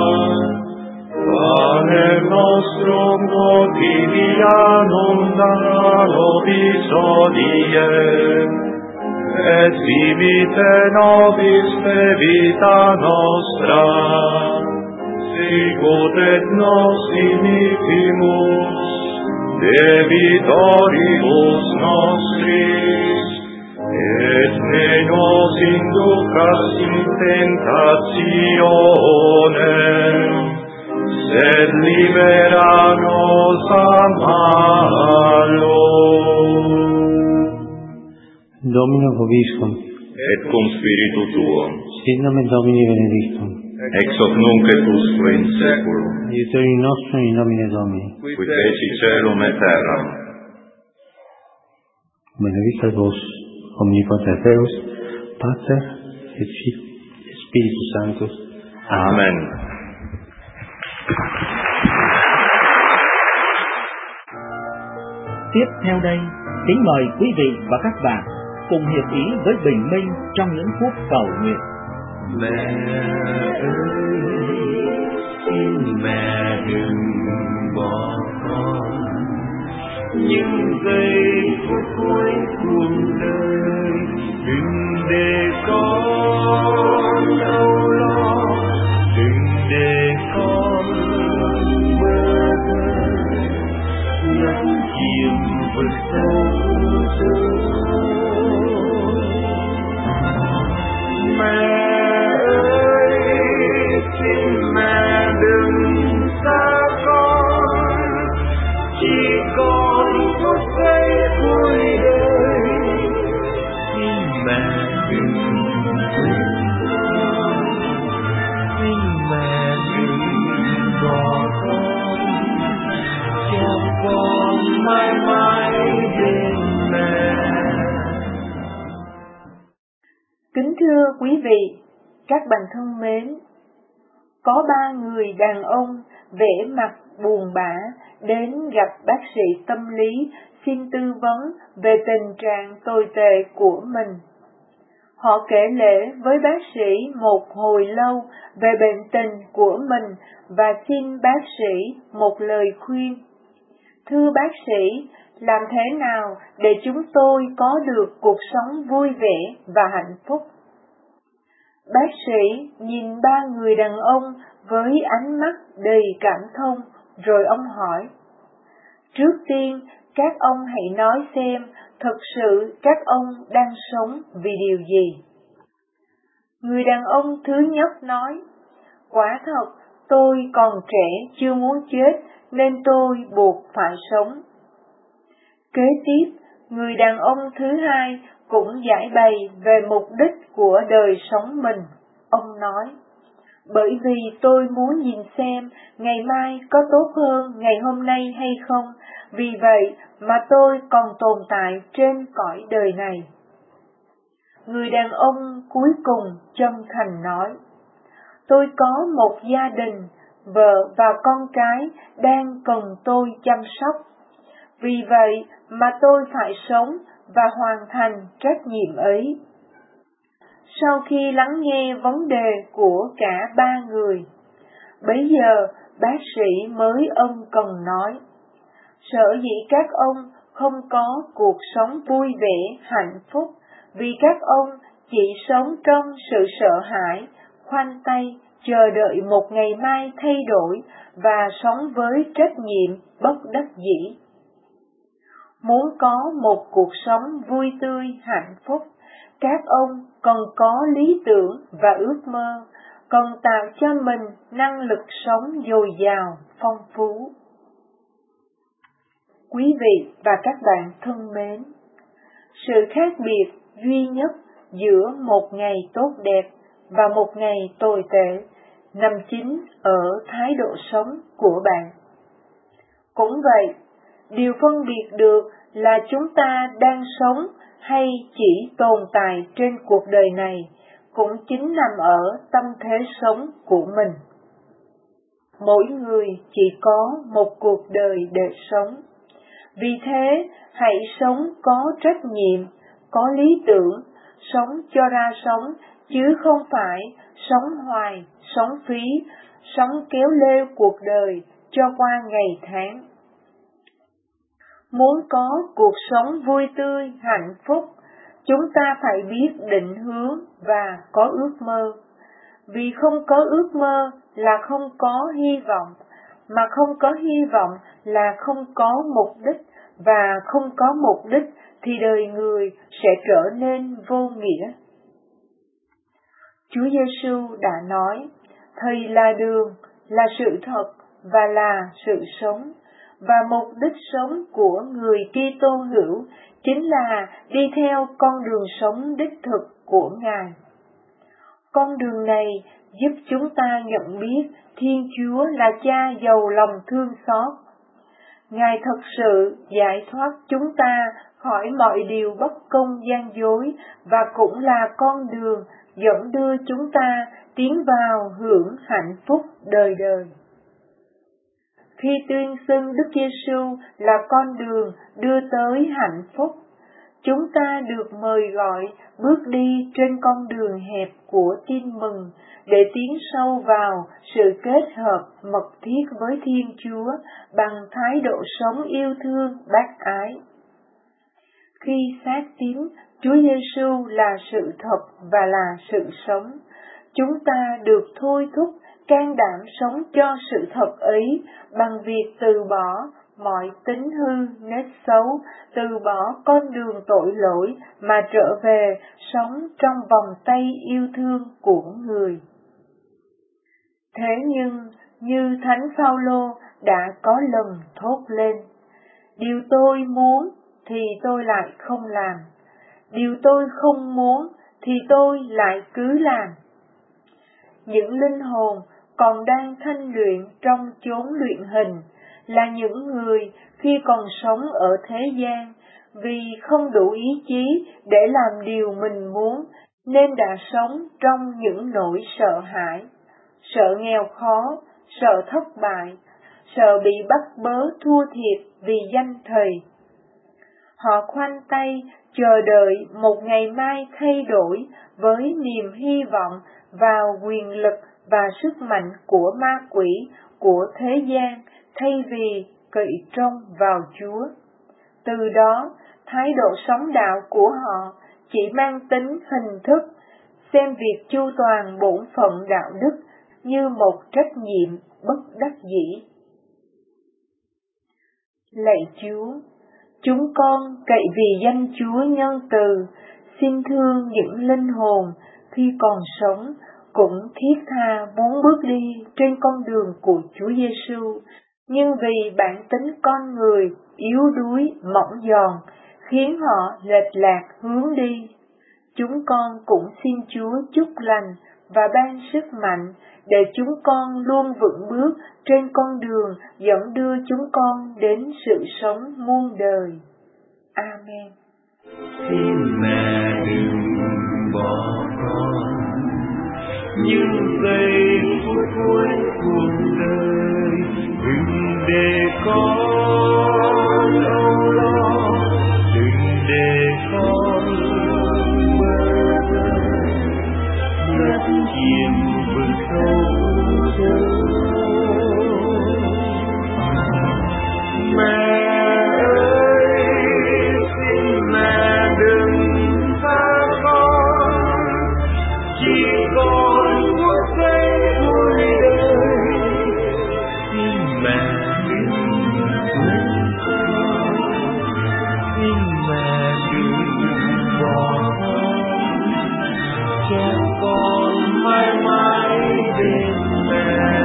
Panem nostrum quotidianum da nobis hodie, et vivite nobis de vita nostra, sicut et nos dimittimus debitoribus nostris, et ne nos inducas in tentationem, sed libera nos a malo. Domino vobiscum, Et cum spiritu tuo, sit nomen Domini benedictum, ex hoc nunc et usque in saeculum, aiuterium nostrum in nomine Domini, qui feci caelum et terram. benedicat vos, omnipotens Deus, Pater et Filius et Spiritus Sanctus. Amen. Tiếp theo đây, kính mời quý vị và các bạn cùng hiệp ý với Bình Minh trong những phút cầu nguyện. Mẹ ơi, xin mẹ đừng bỏ con những giây phút cuối cuộc đời, đừng để con âu lo, đừng để con bơ vơ nhẫn chìm vực sâu trôi. Mẹ ơi, xin mẹ đừng xa con, chỉ còn phút giây cuối đời. Xin mẹ đừng quên con, xin mẹ đừng bỏ con, cho con mãi mãi bên mẹ. Kính thưa quý vị, các bạn thân mến, có ba người đàn ông vẻ mặt buồn bã đến gặp bác sĩ tâm lý xin tư vấn về tình trạng tồi tệ của mình. Họ kể lể với bác sĩ một hồi lâu về bệnh tình của mình và xin bác sĩ một lời khuyên. Thưa bác sĩ, làm thế nào để chúng tôi có được cuộc sống vui vẻ và hạnh phúc? Bác sĩ nhìn ba người đàn ông với ánh mắt đầy cảm thông, rồi ông hỏi: Trước tiên, các ông hãy nói xem thực sự các ông đang sống vì điều gì? Người đàn ông thứ nhất nói: Quả thật, tôi còn trẻ chưa muốn chết nên tôi buộc phải sống. Kế tiếp, người đàn ông thứ hai cũng giải bày về mục đích của đời sống mình. Ông nói: Bởi vì tôi muốn nhìn xem ngày mai có tốt hơn ngày hôm nay hay không, vì vậy mà tôi còn tồn tại trên cõi đời này. Người đàn ông cuối cùng chân thành nói: Tôi có một gia đình, vợ và con cái đang cần tôi chăm sóc. Vì vậy mà tôi phải sống và hoàn thành trách nhiệm ấy. Sau khi lắng nghe vấn đề của cả ba người, bấy giờ bác sĩ mới ân cần nói: Sở dĩ các ông không có cuộc sống vui vẻ, hạnh phúc, vì các ông chỉ sống trong sự sợ hãi, khoanh tay, chờ đợi một ngày mai thay đổi và sống với trách nhiệm bất đắc dĩ. Muốn có một cuộc sống vui tươi, hạnh phúc, các ông cần có lý tưởng và ước mơ, cần tạo cho mình năng lực sống dồi dào, phong phú. Quý vị và các bạn thân mến, sự khác biệt duy nhất giữa một ngày tốt đẹp và một ngày tồi tệ nằm chính ở thái độ sống của bạn. Cũng vậy, điều phân biệt được là chúng ta đang sống hay chỉ tồn tại trên cuộc đời này cũng chính nằm ở tâm thế sống của mình. Mỗi người chỉ có một cuộc đời để sống. Vì thế, hãy sống có trách nhiệm, có lý tưởng, sống cho ra sống, chứ không phải sống hoài, sống phí, sống kéo lê cuộc đời cho qua ngày tháng. Muốn có cuộc sống vui tươi, hạnh phúc, chúng ta phải biết định hướng và có ước mơ. Vì không có ước mơ là không có hy vọng, mà không có hy vọng là không có mục đích, và không có mục đích thì đời người sẽ trở nên vô nghĩa. Chúa Giêsu đã nói, Thầy là đường, là sự thật và là sự sống, và mục đích sống của người Kitô hữu chính là đi theo con đường sống đích thực của Ngài. Con đường này giúp chúng ta nhận biết Thiên Chúa là Cha giàu lòng thương xót. Ngài thật sự giải thoát chúng ta khỏi mọi điều bất công gian dối và cũng là con đường dẫn đưa chúng ta tiến vào hưởng hạnh phúc đời đời. Khi tuyên xưng Đức Giêsu là con đường đưa tới hạnh phúc, chúng ta được mời gọi bước đi trên con đường hẹp của tin mừng để tiến sâu vào sự kết hợp mật thiết với Thiên Chúa bằng thái độ sống yêu thương bác ái. Khi xác tín Chúa Giêsu là sự thật và là sự sống, chúng ta được thôi thúc can đảm sống cho sự thật ấy bằng việc từ bỏ mọi tính hư nết xấu, từ bỏ con đường tội lỗi mà trở về sống trong vòng tay yêu thương của người. Thế nhưng, như Thánh Phaolô đã có lần thốt lên, điều tôi muốn thì tôi lại không làm, điều tôi không muốn thì tôi lại cứ làm. Những linh hồn còn đang thanh luyện trong chốn luyện hình là những người khi còn sống ở thế gian, vì không đủ ý chí để làm điều mình muốn nên đã sống trong những nỗi sợ hãi, sợ nghèo khó, sợ thất bại, sợ bị bắt bớ thua thiệt vì danh Thầy. Họ khoanh tay chờ đợi một ngày mai thay đổi với niềm hy vọng vào quyền lực và sức mạnh của ma quỷ, của thế gian, thay vì cậy trông vào Chúa. Từ đó, thái độ sống đạo của họ chỉ mang tính hình thức, xem việc chu toàn bổn phận đạo đức như một trách nhiệm bất đắc dĩ. Lạy Chúa, chúng con cậy vì danh Chúa nhân từ, xin thương những linh hồn khi còn sống cũng thiết tha muốn bước đi trên con đường của Chúa Giêsu, nhưng vì bản tính con người yếu đuối mỏng giòn khiến họ lệch lạc hướng đi. Chúng con cũng xin Chúa chúc lành và ban sức mạnh để chúng con luôn vững bước trên con đường dẫn đưa chúng con đến sự sống muôn đời. Amen. Xin mẹ đừng bỏ con những giây phút cuối cuộc đời, đừng để con âu lo, đừng để con mơ ngất chìm vực sâu sâu. Mẹ ơi, xin mẹ đừng xa con, chỉ còn phút giây cuối đời. Xin mẹ đừng quên con, xin mẹ đừng bỏ con, cho con mãi mãi bên mẹ.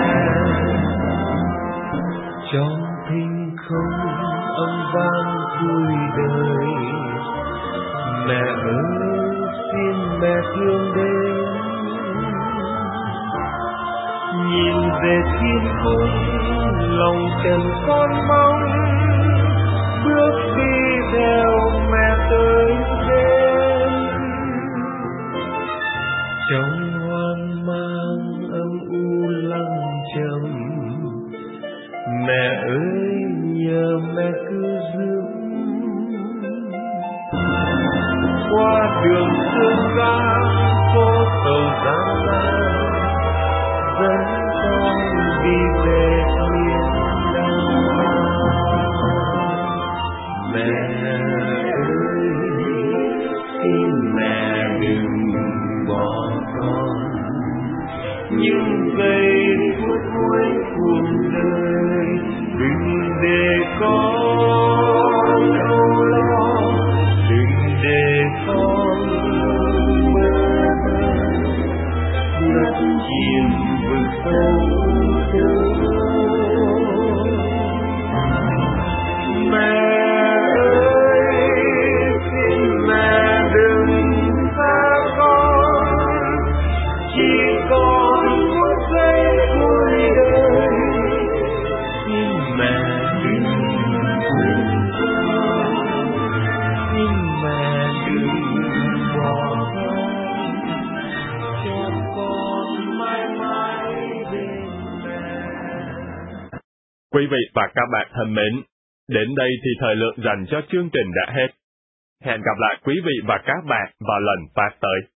Trong thinh không âm vang cuối đời, mẹ ơi xin mẹ thương đến, nhìn về thiên cung lòng trần con mong bước đi theo mẹ tới đêm. Trong hoang mang âm u lặng trầm, mẹ ơi nhờ mẹ cứ giữ qua đường sương giá phố tàu gian nan, dẫn con đi về miền Nam. Mẹ ơi xin những giây phút cuối cuộc đời, đừng để con âu lo, đừng để con mơ ngất chìm vực sâu thơ. Mẹ ơi, xin mẹ đừng xa con, chỉ còn một giây cuối đời. Xin mẹ đừng quên con, xin mẹ đừng bỏ con, cho con mãi mãi bên mẹ. Quý vị và các bạn thân mến, đến đây thì thời lượng dành cho chương trình đã hết. Hẹn gặp lại quý vị và các bạn vào lần phát tới.